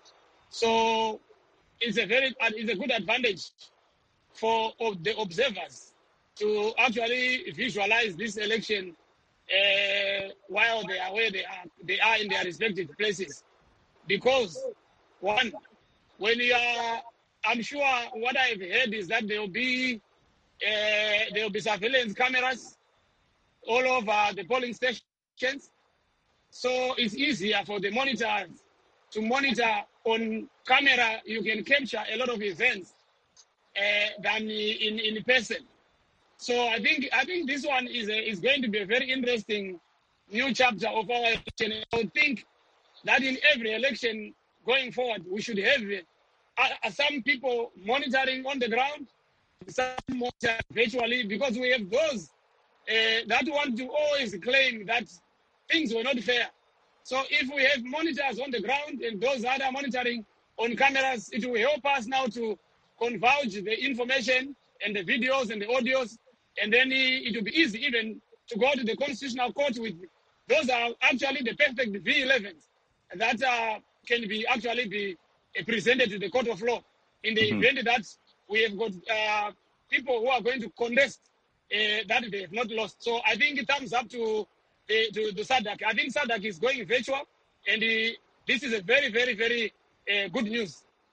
so it's a very it's a good advantage for the observers to actually visualize this election uh, while they are where they are they are in their respective places. Because one, when you are, I'm sure what I've heard is that there will be uh, there will be surveillance cameras all over the polling stations, so it's easier for the monitors to monitor on camera. You can capture a lot of events uh, than in in person. So I think I think this one is a, is going to be a very interesting new chapter of our election. I think that in every election going forward, we should have uh, some people monitoring on the ground, some monitor virtually, because we have those uh, that want to always claim that things were not fair. So if we have monitors on the ground and those that are monitoring on cameras, it will help us now to converge the information and the videos and the audios. And then it will be easy even to go to the Constitutional Court with those are actually the perfect V elevens that uh, can be actually be uh, presented to the Court of Law in the mm-hmm. event that we have got uh, people who are going to contest uh, that they have not lost. So I think it thumbs up to the to the S A D C. I think S A D C is going virtual, and uh, this is a very, very, very uh, good news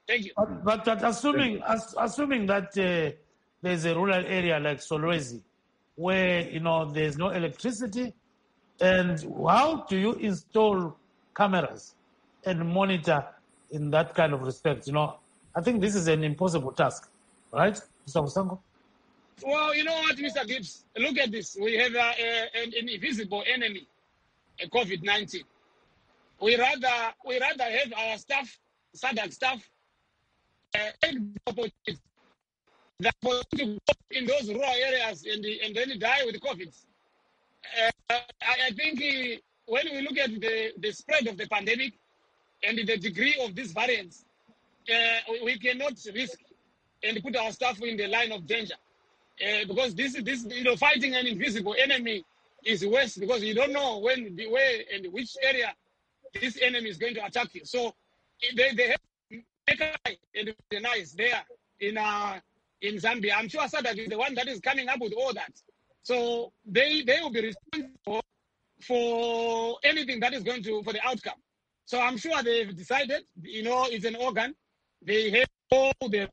Thank you. But, but, but assuming as, assuming that uh, there's a rural area like Solwezi where, you know, there's no electricity, and how do you install cameras and monitor in that kind of respect? You know, I think this is an impossible task, right, Mister Musango? Well, you know what, Mister Gibbs? Look at this. We have uh, a, an, an invisible enemy, a COVID nineteen. We rather we rather have our staff, SADC staff, uh, that for to go in those rural areas and, and then die with COVID. Uh, I, I think uh, when we look at the, the spread of the pandemic and the degree of these variants, uh, we, we cannot risk and put our staff in the line of danger. Uh, because this, this, you know, fighting an invisible enemy is worse because you don't know when, the way, and which area this enemy is going to attack you. So they, they have Mekai and the nice there in uh, in Zambia. I'm sure SADC is the one that is coming up with all that. So they they will be responsible for anything that is going to for the outcome. So I'm sure they've decided. You know, it's an organ. They have all the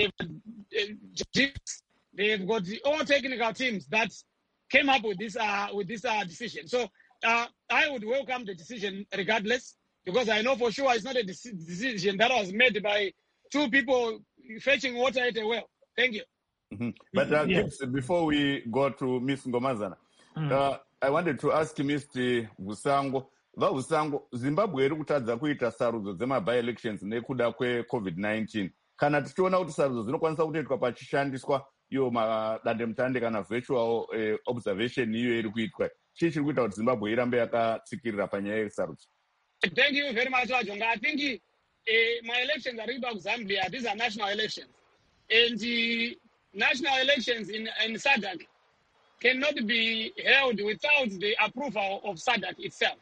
they've got the, all technical teams that came up with this uh, with this uh, decision. So uh, I would welcome the decision regardless, because I know for sure it's not a dec- decision that was made by two people fetching water at a well. Thank you. Mm-hmm. But uh, Yeah. Gibbs, before we go to Miss Ngomazana, Mm. uh, I wanted to ask Mister Vusango, vavusango Zimbabwe iri kutadza kuita sarudzo dzema-by-elections nekuda kwe-covid nineteen. Kana tichiona kuti sarudzo dzinokwanisa kutoitwa pachishandiswa iyo madandemutande kana virtual eh, observation iyo iri kuitwa, chii chiri kuita kuti Zimbabwe irambe yakatsikirira panyaya yesarudzo? Thank you very much, Wajonga. I think uh, my elections are about Zambia. These are national elections. And the national elections in, in SADC cannot be held without the approval of SADC itself.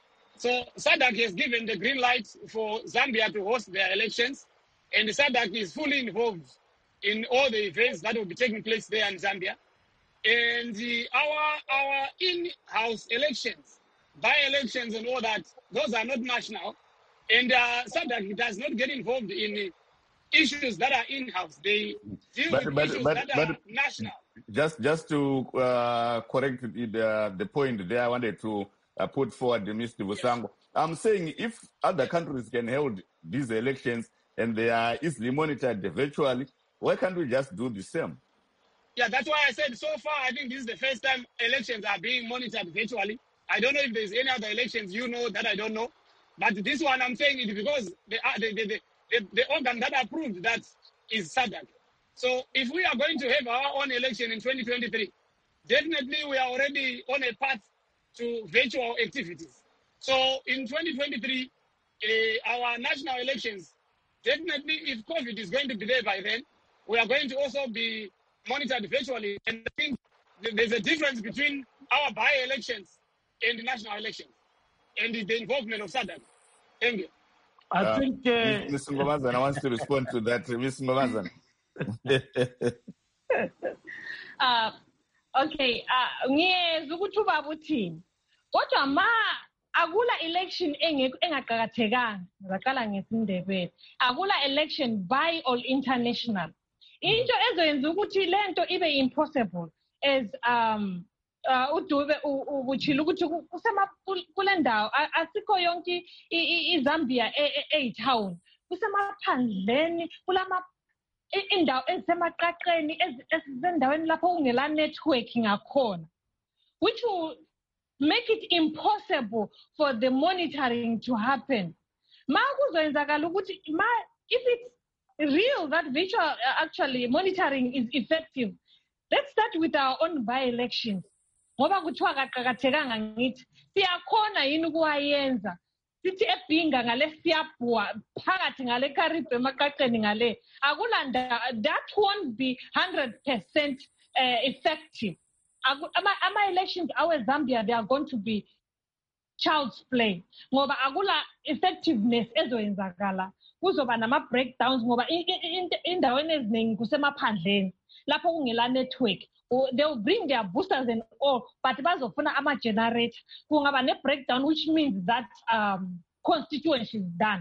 So SADC has given the green light for Zambia to host their elections, and SADC is fully involved in all the events that will be taking place there in Zambia. And the, our our in-house elections, by-elections and all that, those are not national. And uh, SADC does not get involved in issues that are in-house. They deal But- with but- issues but- that but- are national. Just just to uh, correct the, the point there, I wanted to uh, put forward Mister Vusango. I'm saying if other countries can hold these elections and they are easily monitored virtually, why can't we just do the same? Yeah, that's why I said so far, I think this is the first time elections are being monitored virtually. I don't know if there's any other elections you know that I don't know. But this one I'm saying it because the, uh, the, the, the, the, the organ that approved that is SADC. So if we are going to have our own election in twenty twenty-three, definitely we are already on a path to virtual activities. So in twenty twenty-three, uh, our national elections, definitely if COVID is going to be there by then, we are going to also be monitored virtually. And I think th- there's a difference between our by-elections and the national elections and the, the involvement of SADC. Thank you. I Uh, think uh, Mister Ngomazana wants to respond to that. Mister Ngomazana. uh, okay uh, ngiyeza ukuthi ubaba uthini kodwa ma akula election engekho engaqhakathekanga ngaqala ngesindebele akula election by all international into ezoyenza ukuthi lento ibe impossible as um uh, uDube ubuchila ukuthi kusema kule ndawo asikho yonke iZambia e-town kusemaphandleni kulama indawo ezisemaqaqeni ezisendaweni lapho kungela network ngakhona, which will make it impossible for the monitoring to happen. Ma kuzoyenzakala ukuthi ma if it's real that virtual uh, actually monitoring is effective, let's start with our own by-elections. Ngoba kuthiwa kaqhakathekanga ngithi siyakhona yini ukuwayenza sithi ebhinga ngale siyabhuwa phakathi ngale Karibhe emaqaqeni ngale akulanda that won't be one hundred percent uh, effective. Ama elections awe Zambia, they are going to be child's play ngoba akula effectiveness ezoyenzakala, kuzoba nama breakdowns ngoba indaweni eziningi kusemaphandleni lapho kungela network. They will bring their boosters and all, but bazofuna ama generator kungaba ne breakdown, which means that um constituency is done.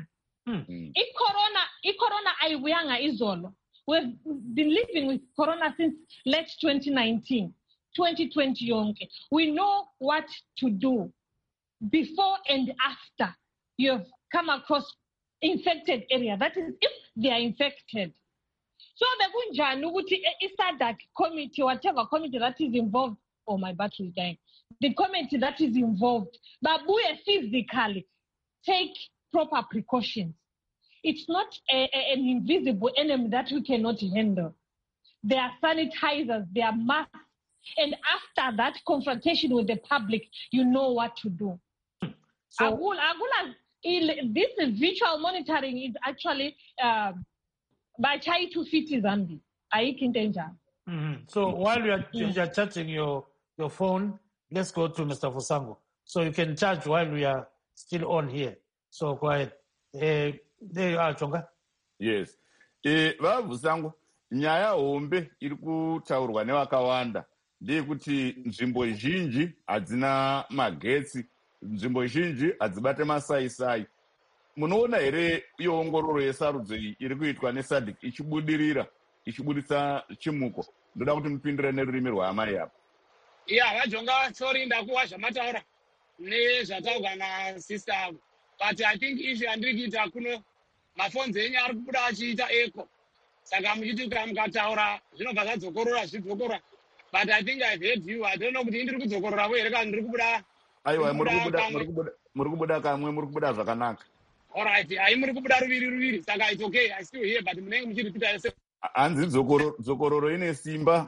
Mm. I-corona, I-corona ayibuyanga izolo. We've been living with corona since late twenty nineteen, twenty twenty yonke. We know what to do before and after you have come across infected area. That is, if they are infected. So the kunjani ukuthi i-SADC committee, whatever committee that is involved, oh, my battery is dying. The committee that is involved, babuye physically take proper precautions. It's not a, a, an invisible enemy that we cannot handle. There are sanitizers, there are masks, and after that confrontation with the public, you know what to do. So Agula, Agula, this virtual monitoring is actually uh, by trying to fit Zambi. I can danger. So while you are, you are charging your, your phone, let's go to Mister Vusango. So you can charge while we are still on here. So go ahead. Uh, there you are, Chonga. Yes. Eh, Vusango, nyaya hombe iri kutaurwa nevakawanda ndeyekuti nzvimbo zhinji hadzina magetsi, nzvimbo zhinji hadzibate masaisai. Munoona here iyo ongororo yesarudzo iyi iri kuitwa neSADC ichibudirira, ichibudisa chimuko? Ndoda kuti mupindure nerurimi rwaamai apa. Yeah, vajonga, sorry ndakuwa zvamataura nezvataurwa nasista angu. But I think issue handiri kuita kuno mafonzi enyu ari kubuda achiita echo. Saka muchiti kana mukataura zvinobva zvadzokorora zvidzokorora. But I think I've heard you. I don't know kuti ndiri kudzokorora here kana ndiri kubuda. Aiwa, muri kubuda muri kubuda kamwe, muri kubuda zvakanaka. All right, hai muri kubuda ruviri ruviri. Saka it's okay. I still hear, but munenge muchiripita yese. Hanzi dzokororo ine simba.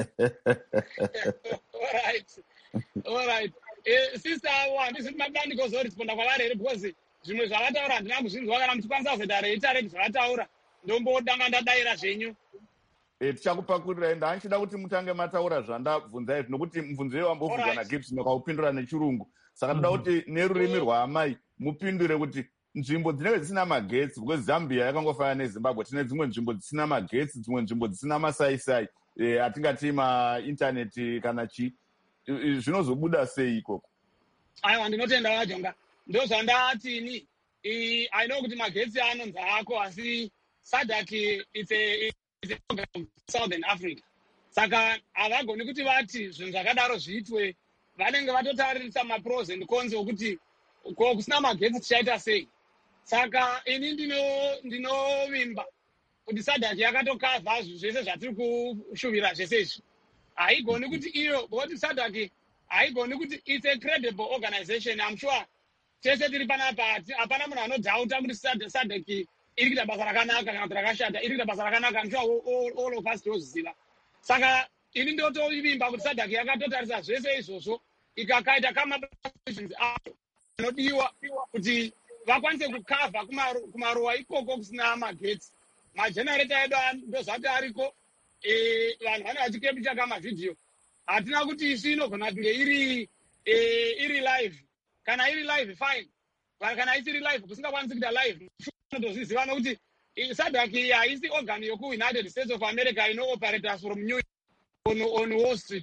All right. All right. Eh, sister wandisi mabandi kuzoresponda kwavari here because zvimwe zvavataura handina kuzvinzwa kana muchikwanisa kuzoita reiterate zvavataura ndombodanga ndadayira zvenyu. Eh, tichakupakurirai. Ndanchida kuti mutange mataura zvandabvunzai nokuti mubvunzo iye wambobvunza naGibson wakaupindura nechirungu. Saka ndoda kuti nerurimi rwaamai mupindure kuti nzvimbo dzinenge dzisina magetsi, because Zambia yakangofanana neZimbabwe, tine dzimwe nzvimbo dzisina magetsi, dzimwe nzvimbo dzisina masaisai, eh, atingati maintaneti kana chi, zvinozobuda sei ikoko? Aiwa, ndinotenda vajonga. Ndozvandatini. I know kuti magetsi anonzi ako, asi SADC it's a it's a program of Southern Africa. Saka havagoni kuti vati zvinhu zvakadaro zviitwe. Vanenge vatotaririsa mapros and cons okuti ko kusina magetsi tichaita sei. Saka ini ndino ndinovimba kuti SADC yakatokavha zvese zvatiri kushuvira zvese izvi. Haigoni kuti iyo, because SADC haigoni kuti it's a credible organization. I'm sure tese tiri panapa hapana munhu anodhauta kuti SADC iri kuita basa rakanaka kana kuti rakashata, iri kuita basa rakanaka. I'm sure all, all of us tozviziva. Saka ini ndotovimba kuti SADC yakatotarisa zvese izvozvo ikakaita kamapositions ayo anodiwa kuti vakwanise kukavha kumaruwa ikoko kusina magetsi. Magenerator edu ndozvati ariko, vanhu vane vachikepicha kamavhidhiyo. Hatina kuti isu inogona kunge iri iri live. Kana iri live fine, kana isiri live kusingakwanisi kuita live, tozviziva nokuti SADC haisi organ yokuUnited States of America inooperator from New York on, on Wall Street.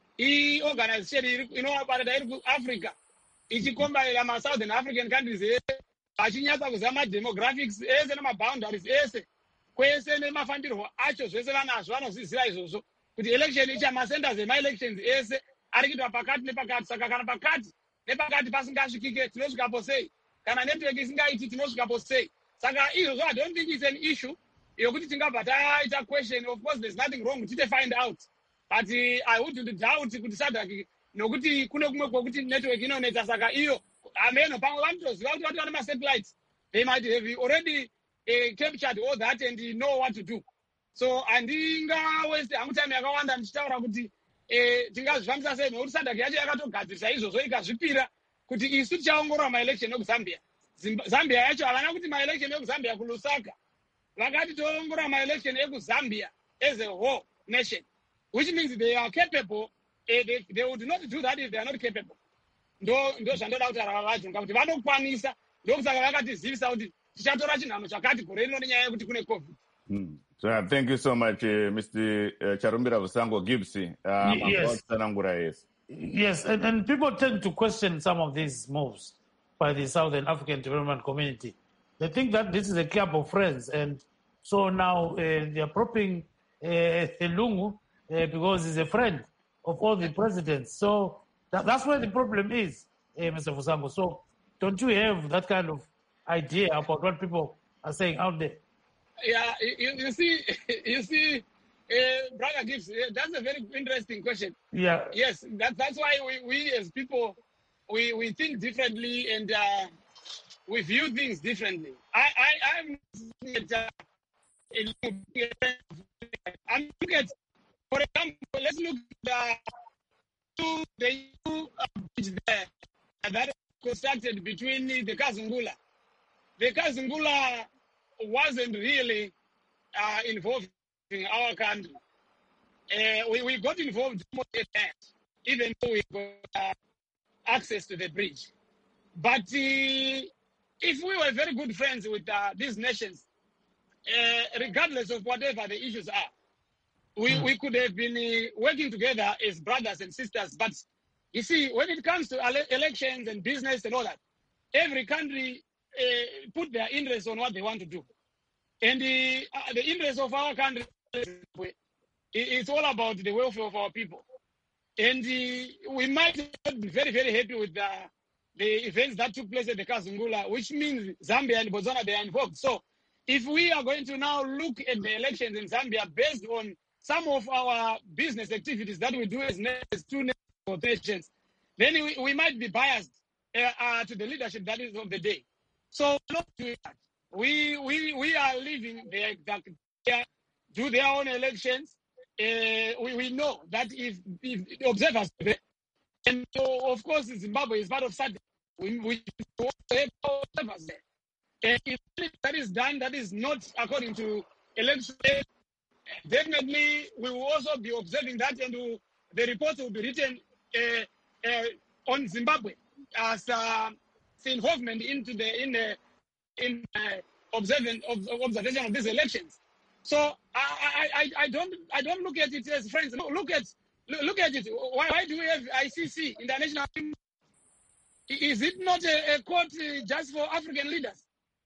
I organization inooperator iri kuAfrica ichikombaira maSouthern African countries ese, vachinyatsa kuziva mademographics ese nemaboundaries ese, kwese nemafambirwo acho zvese vanazvo vanozviziva izvozvo kuti election icha macenters emaelections ese ari kuitwa pakati nepakati. Saka kana pakati nepakati pasingasvikike tinosvikapo sei, kana network isingaiti tinosvikapo sei. Saka izvozvo I don't think it's an issue yokuti tingabva taita question. Of course there's nothing wrong kuti find out, but I wouldn't doubt kuti SADC nokuti kune kumwe kwokuti network inonetsa. Saka iyo ameno pamwe vanotoziva kuti vati vane masatellites, they might have already uh, captured all that and know what to do. So handingaweste hangu time yakawanda ndichitaura kuti eh, tingazvifambisa sei nokuti SADC yacho yakatogadzirisa izvozvo ikazvipira kuti isu tichaongorora maelection ekuzambia. Zambia yacho havana kuti maelection ekuzambia kulusaka, vakati toongorora maelection ekuzambia as a whole nation, which means they are capable. Eh, they, they would not do that if they are not capable. Ndo ndo zvandoda kutaura vacho kuti vanokwanisa, ndokusaka vakatizivisa kuti tichatora chinhano chakati gore rino nenyaya yekuti kune COVID. Mm. So, thank you so much, uh, Mister Uh, Charumbira Vusango Gibson. Um, yes. yes. Yes, and, and people tend to question some of these moves by the Southern African Development Community, they think that this is a club of friends. And so now uh, they're propping uh, Lungu uh, because he's a friend of all the presidents. So that, that's where the problem is, uh, Mister Fusango. So don't you have that kind of idea about what people are saying out there? Yeah, you, you see, you see, uh, Brother Gibbs, uh, that's a very interesting question. Yeah. Yes, that, that's why we, we as people, we, we think differently and uh, we view things differently. I, I, I'm looking at, uh, I'm looking at, for example, let's look at the, the new bridge there that is constructed between the Kazungula. The Kazungula wasn't really uh, involved in our country. Uh, we, we got involved more than that, even though we got uh, access to the bridge. But uh, if we were very good friends with uh, these nations, uh, regardless of whatever the issues are, we, mm. we could have been uh, working together as brothers and sisters. But you see, when it comes to ele- elections and business and all that, every country uh, put their interest on what they want to do. And the, uh, the interest of our country, it's all about the welfare of our people. And uh, we might not be very, very happy with the, the events that took place at the Kazungula, which means Zambia and Botswana, they are involved. So if we are going to now look at the elections in Zambia based on some of our business activities that we do as, as two nations, then we, we might be biased uh, uh, to the leadership that is of the day. So not doing that. We we we are leaving the, the do their own elections. Uh, we, we know that if, if the observers, and so of course Zimbabwe is part of SADC, we, we have observers there. And if that is done, that is not according to election, definitely we will also be observing that, and we'll, the report will be written uh, uh, on Zimbabwe as uh, involvement into the in the in uh, observant of, of observation of these elections. So I, I I don't I don't look at it as friends. Look at look at it. Why, why do we have I C C, International? Is it not a, a court uh, just for African leaders?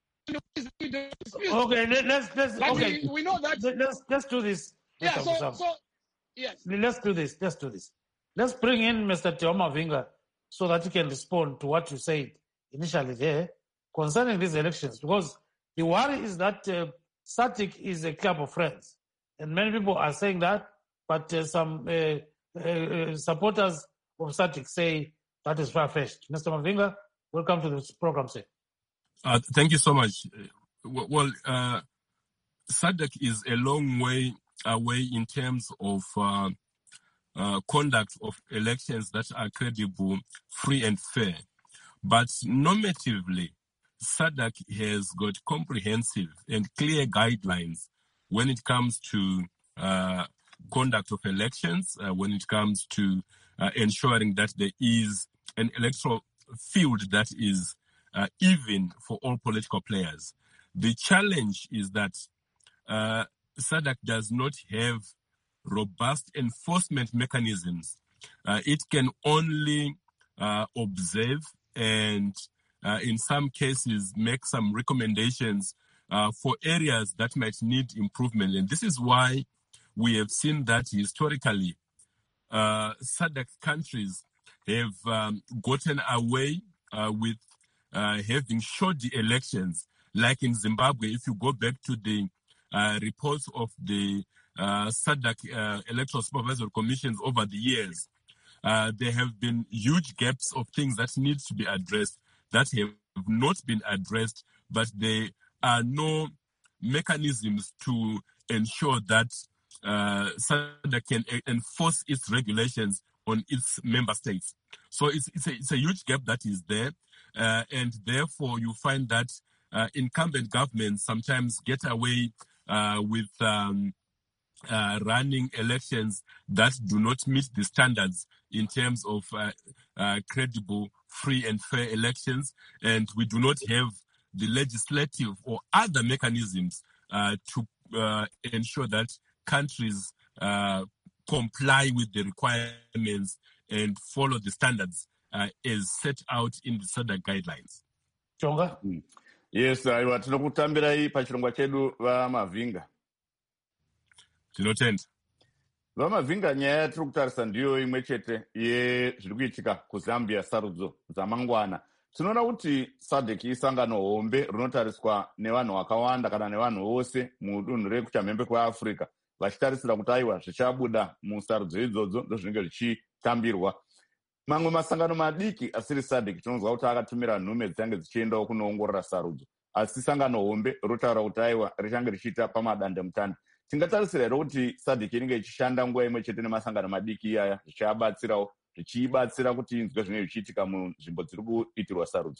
Okay, let's let's but okay. We, we know that. Let's let's do this. Yeah. So, so yes. Let's do this. Let's do this. Let's bring in Mister Teoma Vinga so that he can respond to what you said initially there concerning these elections, because the worry is that uh, SADC is a club of friends, and many people are saying that, but uh, some uh, uh, supporters of SADC say that is far-fetched. Mister Mavinga, welcome to the program, sir. Uh, thank you so much. Well, uh, SADC is a long way away in terms of uh, uh, conduct of elections that are credible, free and fair. But normatively, SADC has got comprehensive and clear guidelines when it comes to uh, conduct of elections, uh, when it comes to uh, ensuring that there is an electoral field that is uh, even for all political players. The challenge is that uh, SADC does not have robust enforcement mechanisms. Uh, it can only uh, observe and Uh, in some cases, make some recommendations uh, for areas that might need improvement. And this is why we have seen that historically, uh, SADC countries have um, gotten away uh, with uh, having shoddy elections. Like in Zimbabwe, if you go back to the uh, reports of the uh, SADC uh, Electoral Supervisory Commissions over the years, uh, there have been huge gaps of things that need to be addressed that have not been addressed, but there are no mechanisms to ensure that uh, SADC can enforce its regulations on its member states. So it's, it's, a, it's a huge gap that is there, uh, and therefore you find that uh, incumbent governments sometimes get away uh, with um, uh, running elections that do not meet the standards in terms of uh, uh, credible, free and fair elections, and we do not have the legislative or other mechanisms uh, to uh, ensure that countries uh, comply with the requirements and follow the standards uh, as set out in the SADC guidelines. Chonga? Mm. Yes, aiwa tinokutambirai pachirongwa chedu vaMavhinga. Tinotenda. VaMavhinga, nyaya yatiri kutarisa ndiyo imwe chete yezviri kuitika kuZambia sarudzo dzamangwana. Tinoona kuti SADC isangano hombe rinotariswa nevanhu vakawanda kana nevanhu vose mudunhu rekuchamhembe kweAfrica, vachitarisira kuti aiwa zvichabuda musarudzo idzodzo ndozvinenge zvichitambirwa. Mamwe masangano madiki asiri SADC tinonzwa kuti akatumira nhume dzichange dzichiendawo kunoongorora sarudzo, asi sangano hombe rotaura kuti aiwa richange richiita pamadandemutande. Tingatarisira here kuti SADC inenge ichishanda nguva imwe chete nemasangano madiki iyaya zvichiabatsirawo zvichiibatsira kuti inzwe zvinenge zvichiitika munzvimbo dziri kuitirwa sarudzo?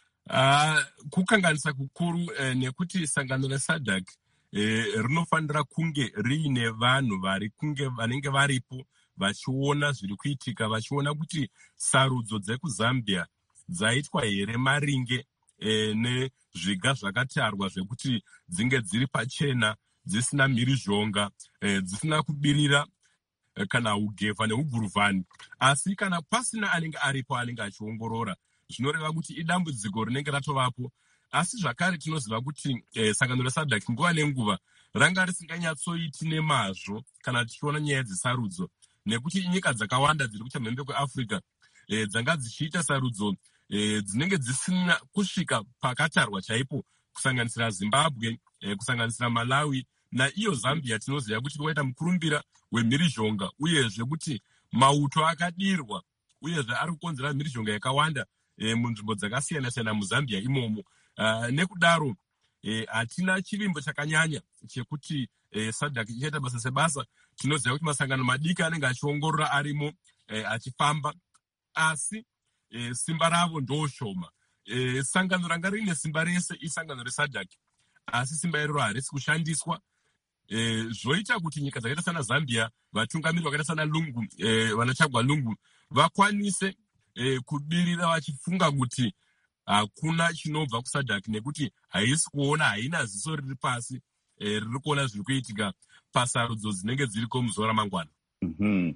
Uh, kukanganisa kukuru uh, nekuti sangano reSADC uh, rinofanira kunge riine vanhu vari kunge vanenge varipo vachiona zviri kuitika, vachiona kuti sarudzo dzekuzambia dzaitwa here maringe e, nezviga zvakatarwa zvekuti dzinge dziri pachena, dzisina mhirizhonga, e, dzisina kubirira e, kana ugevha neuguruvhani. Asi kana pasina anenge aripo anenge achiongorora, zvinoreva kuti idambudziko rinenge ratovapo. Asi zvakare tinoziva kuti e, sangano reSADC nguva nenguva ranga risinganyatsoiti nemazvo kana tichiona nyaya dzesarudzo, nekuti nyika dzakawanda dziri kuchamhembe kweAfrica e, dzanga dzichiita sarudzo e, dzinenge dzisina kusvika pakatarwa chaipo, kusanganisira Zimbabwe, e, kusanganisira Malawi naiyo Zambia. Tinoziva kuti kwaita mukurumbira wemhirizhonga, uyezve kuti mauto akadirwa, uyezve ari kukonzera mhirizhonga yakawanda e, munzvimbo dzakasiyana siyana muZambia imomo. Uh, nekudaro hatina e, chivimbo chakanyanya chekuti e, SADC ichaita basa sebasa. Tinoziva kuti masangano madiki anenge achiongorora arimo e, achifamba, asi e, simba ravo ndoshoma. E, sangano ranga rine simba rese isangano reSADC, asi simba iroro harisi kushandiswa. E, zvoita kuti nyika dzakaita sana Zambia, vatungamiri vakaita sana Lungu, e, vanachagwa Lungu, vakwanise e, kubirira vachifunga kuti hakuna chinobva kuSADC, nekuti haisi kuona, haina ziso riri pasi e, riri kuona zviri kuitika pasarudzo dzinenge dziriko muzuva ramangwana. Mm-hmm.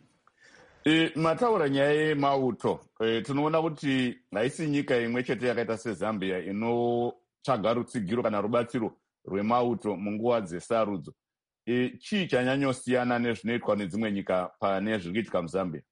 E, mataura nyaya yemauto, e, tinoona kuti haisi nyika imwe chete yakaita seZambia inotsvaga rutsigiro kana rubatsiro rwemauto munguva dzesarudzo. E, chii chanyanyosiyana nezvinoitwa nedzimwe nyika pane zviri kuitika muZambia?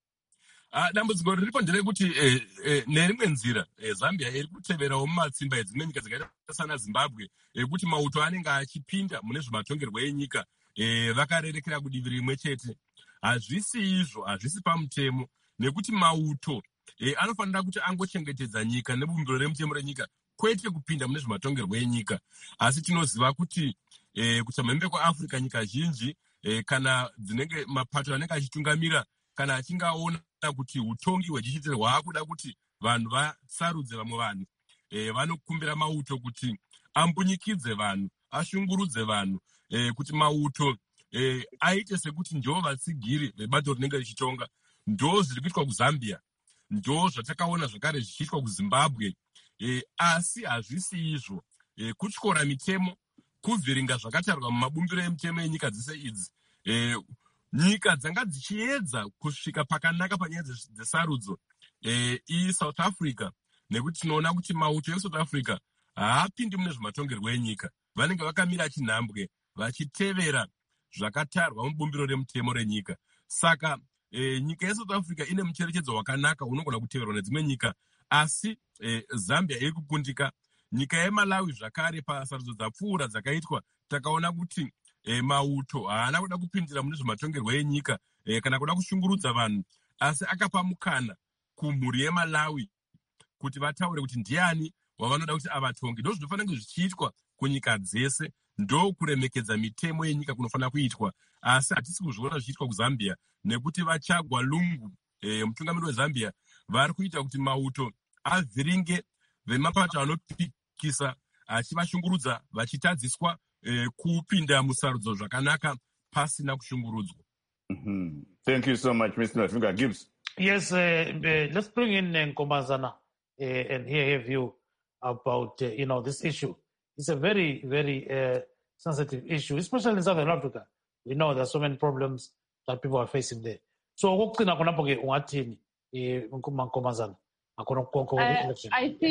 Uh, dambudziko riripo nderekuti eh, eh, nerimwe nzira eh, Zambia iri kuteverawo mumatsimba edzimwe nyika dzakaita sana Zimbabwe, ekuti eh, mauto anenge achipinda mune zvematongerwo enyika eh, vakarerekera kudivi rimwe chete. Hazvisi izvo, hazvisi pamutemo, nekuti mauto eh, anofanira kuti angochengetedza nyika nebumbiro remutemo renyika, kwete kupinda mune zvematongerwo enyika. Asi tinoziva kuti eh, kuchamhembe kweAfrica nyika zhinji eh, kana dzinenge mapato anenge achitungamira kana achinge aona kuti utongi hwechichitiri hwaakuda kuti vanhu vasarudze vamwe vanhu, e, vanokumbira mauto kuti ambunyikidze vanhu, ashungurudze vanhu, e, kuti mauto e, aite sekuti ndo vatsigiri vebato rinenge richitonga. Ndo zviri kuitwa kuZambia, ndo zvatakaona zvakare zvichiitwa kuZimbabwe, e, asi hazvisi izvo. E, kutyora mitemo, kuvhiringa zvakatarwa mumabumbiro emitemo enyika dzese idzi, e, nyika dzanga dzichiedza kusvika pakanaka panyaya dzesarudzo e, iSouth Africa, nekuti tinoona kuti mauto eSouth Africa haapindi mune zvematongerwo enyika. Vanenge vakamira chinhambwe vachitevera zvakatarwa mubumbiro remutemo renyika. Saka e, nyika yeSouth Africa ine mucherechedzo wakanaka unogona kuteverwa nedzimwe nyika, asi e, Zambia iri kukundika. Nyika yeMalawi zvakare pasarudzo dzapfuura dzakaitwa takaona kuti E, mauto haana kuda kupindira mune zvematongerwo enyika e, kana kuda kushungurudza vanhu, asi akapa mukana kumhuri yeMalawi kuti vataure kuti ndiani wavanoda kuti avatonge. Ndo zvinofanira kunge zvichiitwa kunyika dzese, ndo kuremekedza mitemo yenyika kunofanira kuitwa. Asi hatisi kuzviona zvichiitwa kuZambia, nekuti vachagwa Lungu, e, mutungamiri weZambia, vari kuita kuti mauto avhiringe vemapato anopikisa, achivashungurudza, vachitadziswa Eh, kupinda musarudzo zvakanaka pasina kushungurudzwa. Mm-hmm. Thank you so much, Mister Mavhinga. Gibbs. Yes, uh, uh, let's bring in uh, Nkombazana uh, and hear your view about uh, you know, this issue. It's a very, very uh, sensitive issue, especially in Southern Africa. We know there are so many problems that people are facing there. So, uh, I think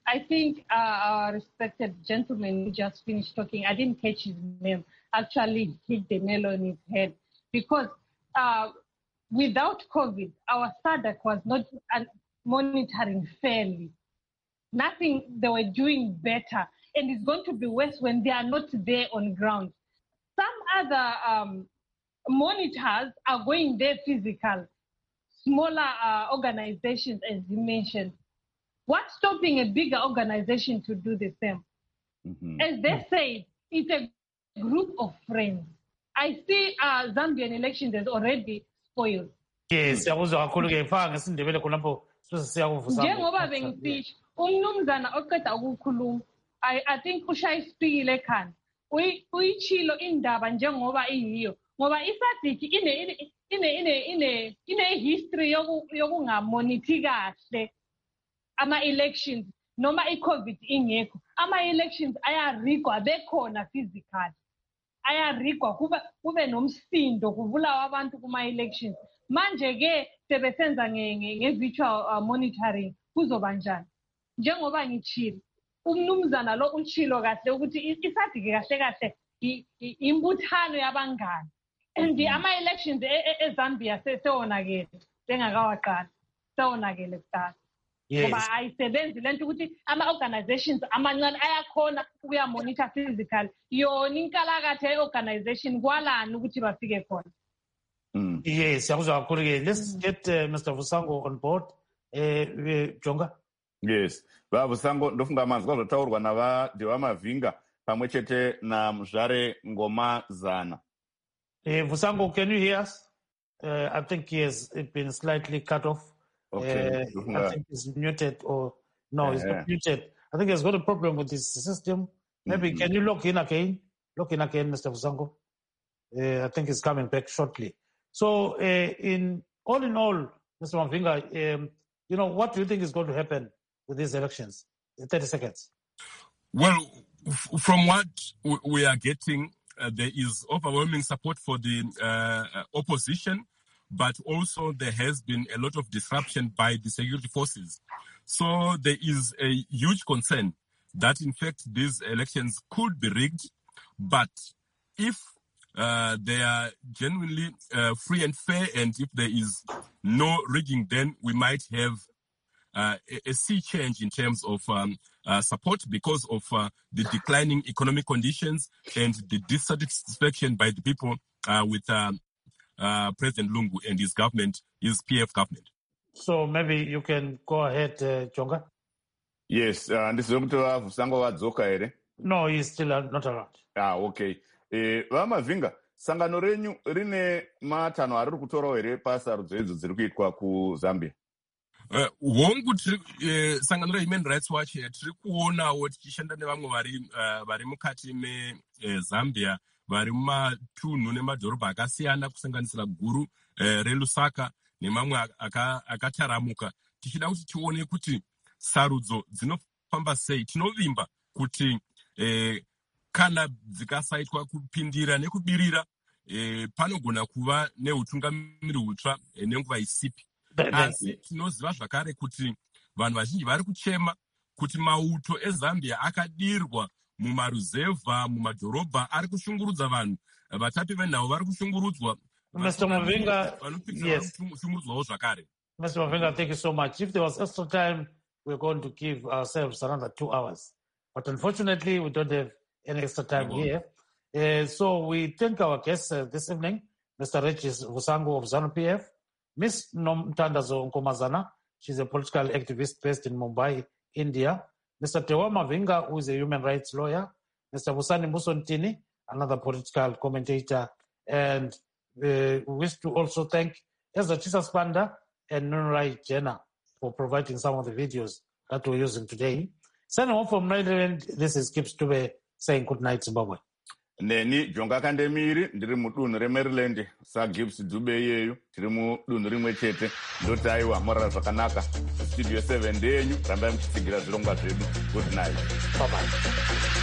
I think uh, our respected gentleman who just finished talking, I didn't catch his name, actually hit the nail on his head. Because uh, without COVID, our SADC was not uh, monitoring fairly. Nothing, they were doing better. And it's going to be worse when they are not there on ground. Some other um, monitors are going there physical, smaller uh, organizations, as you mentioned. What's stopping a bigger organization to do the same? Mm-hmm. As they say, it's a group of friends. I see uh, Zambian elections as already spoiled. Yes, yakuzwa kakhulu ke mfaka ngesindebele khonapho sesiyakuvusa. Njengoba bengisisho umnumzana oqeda ukukhuluma I I think ushaya isipikile ekhanda. Uyichilo indaba njengoba iyiyo ngoba isadiki ine ine ine ine ine history yoku yokungamonithi kahle ama elections noma iCovid ingekho ama elections ayarigwa bekhona physical ayarigwa kuba kube nomsindo kuvulawa abantu kuma elections manje ke sebesenza nge virtual monitoring kuzoba njani njengoba ngichilo umnumzana lo uchilo kahle ukuthi isadiki kahle kahle imbuthano yabangani and ama elections eZambia sesewonakele sengakawaqala sewonakele kuqala ngoba ayisebenzi lento ukuthi ama organizations amancane ayakhona ukuya monitor physical yona inkalakathe ye-organization kwalani ukuthi bafike khona. Yes, yakuzwa kakhulu ke. Let's get uh, Mister Vusango on board. Uh, Jonga. Yes, va Vusango ndofunga manzi kwazotaurwa navadhiwa Mavinga pamwe chete naMuzvare Ngomazana. Uh, Vusango, can you hear us? Uh, I think he has been slightly cut off. Okay. Uh, I think he's muted or no, yeah, he's not muted. I think he's got a problem with his system. Maybe mm-hmm. Can you log in again? Log in again, Mister Vusango. Uh, I think he's coming back shortly. So, uh, in all in all, Mister Mavinga, um, you know, what do you think is going to happen with these elections? In thirty seconds. Well, f- from what w- we are getting, uh, there is overwhelming support for the uh, opposition, but also there has been a lot of disruption by the security forces. So there is a huge concern that, in fact, these elections could be rigged, but if uh, they are genuinely uh, free and fair, and if there is no rigging, then we might have uh, a, a sea change in terms of um, uh, support because of uh, the declining economic conditions and the dissatisfaction by the people uh, with um, uh, President Lungu and his government, his P F government. So maybe you can go ahead, uh, Jonga. Yes, uh, this is Vusango wadzoka ere. No, he's still uh, not around. Ah, okay. Eh, Vamavinga, sangano renyu rine matano ari kutorawo ere pasarudzo idzo dziri kuitwa kuZambia. Uh, hongu uh, sangano reHuman Rights Watch tiri kuonawo tichishanda nevamwe vari uh, vari mukati meZambia uh, vari mumatunhu nemadhorobha akasiyana kusanganisira guru uh, reLusaka nemamwe akataramuka tichida kuti tione kuti sarudzo dzinofamba sei. Tinovimba kuti uh, kana dzikasaitwa kupindira nekubirira eh, panogona kuva neutungamiri hutsva eh, nenguva isipi. Asi tinoziva zvakare kuti vanhu vazhinji vari kuchema kuti mauto eZambia akadirwa mumaruzevha, mumadhorobha, ari kushungurudza vanhu. Vatapi venhau vari kushungurudzwa. Mister Mavinga, yes. Kushungurudzwawo zvakare. Mister Mavinga, thank you so much. If there was extra time, we're going to give ourselves another two hours. But unfortunately, we don't have any extra time here. Uh, so we thank our guests uh, this evening, Mister Regis Vusango of ZANU P F, Miss Nomtandazo Nkomazana, she's a political activist based in Mumbai, India, Mister Tewa Mavinga, who is a human rights lawyer, Mister Vusani Musontini, another political commentator, and uh, we wish to also thank Ezra Chisaspanda and Nunrai Jena for providing some of the videos that we're using today. Sending home from Maryland, this is Gibbs Dube saying good night, Zimbabwe. Neni Jonga Kandemiri, ndiri mudunhu reMaryland, sa Gibbs Dube yeyu, tiri mudunhu rimwe chete, ndotaiwa morara zvakanaka. Studio seven ndenyu, rambai muchitsigira zvirongwa zvedu. Good night. Bye bye.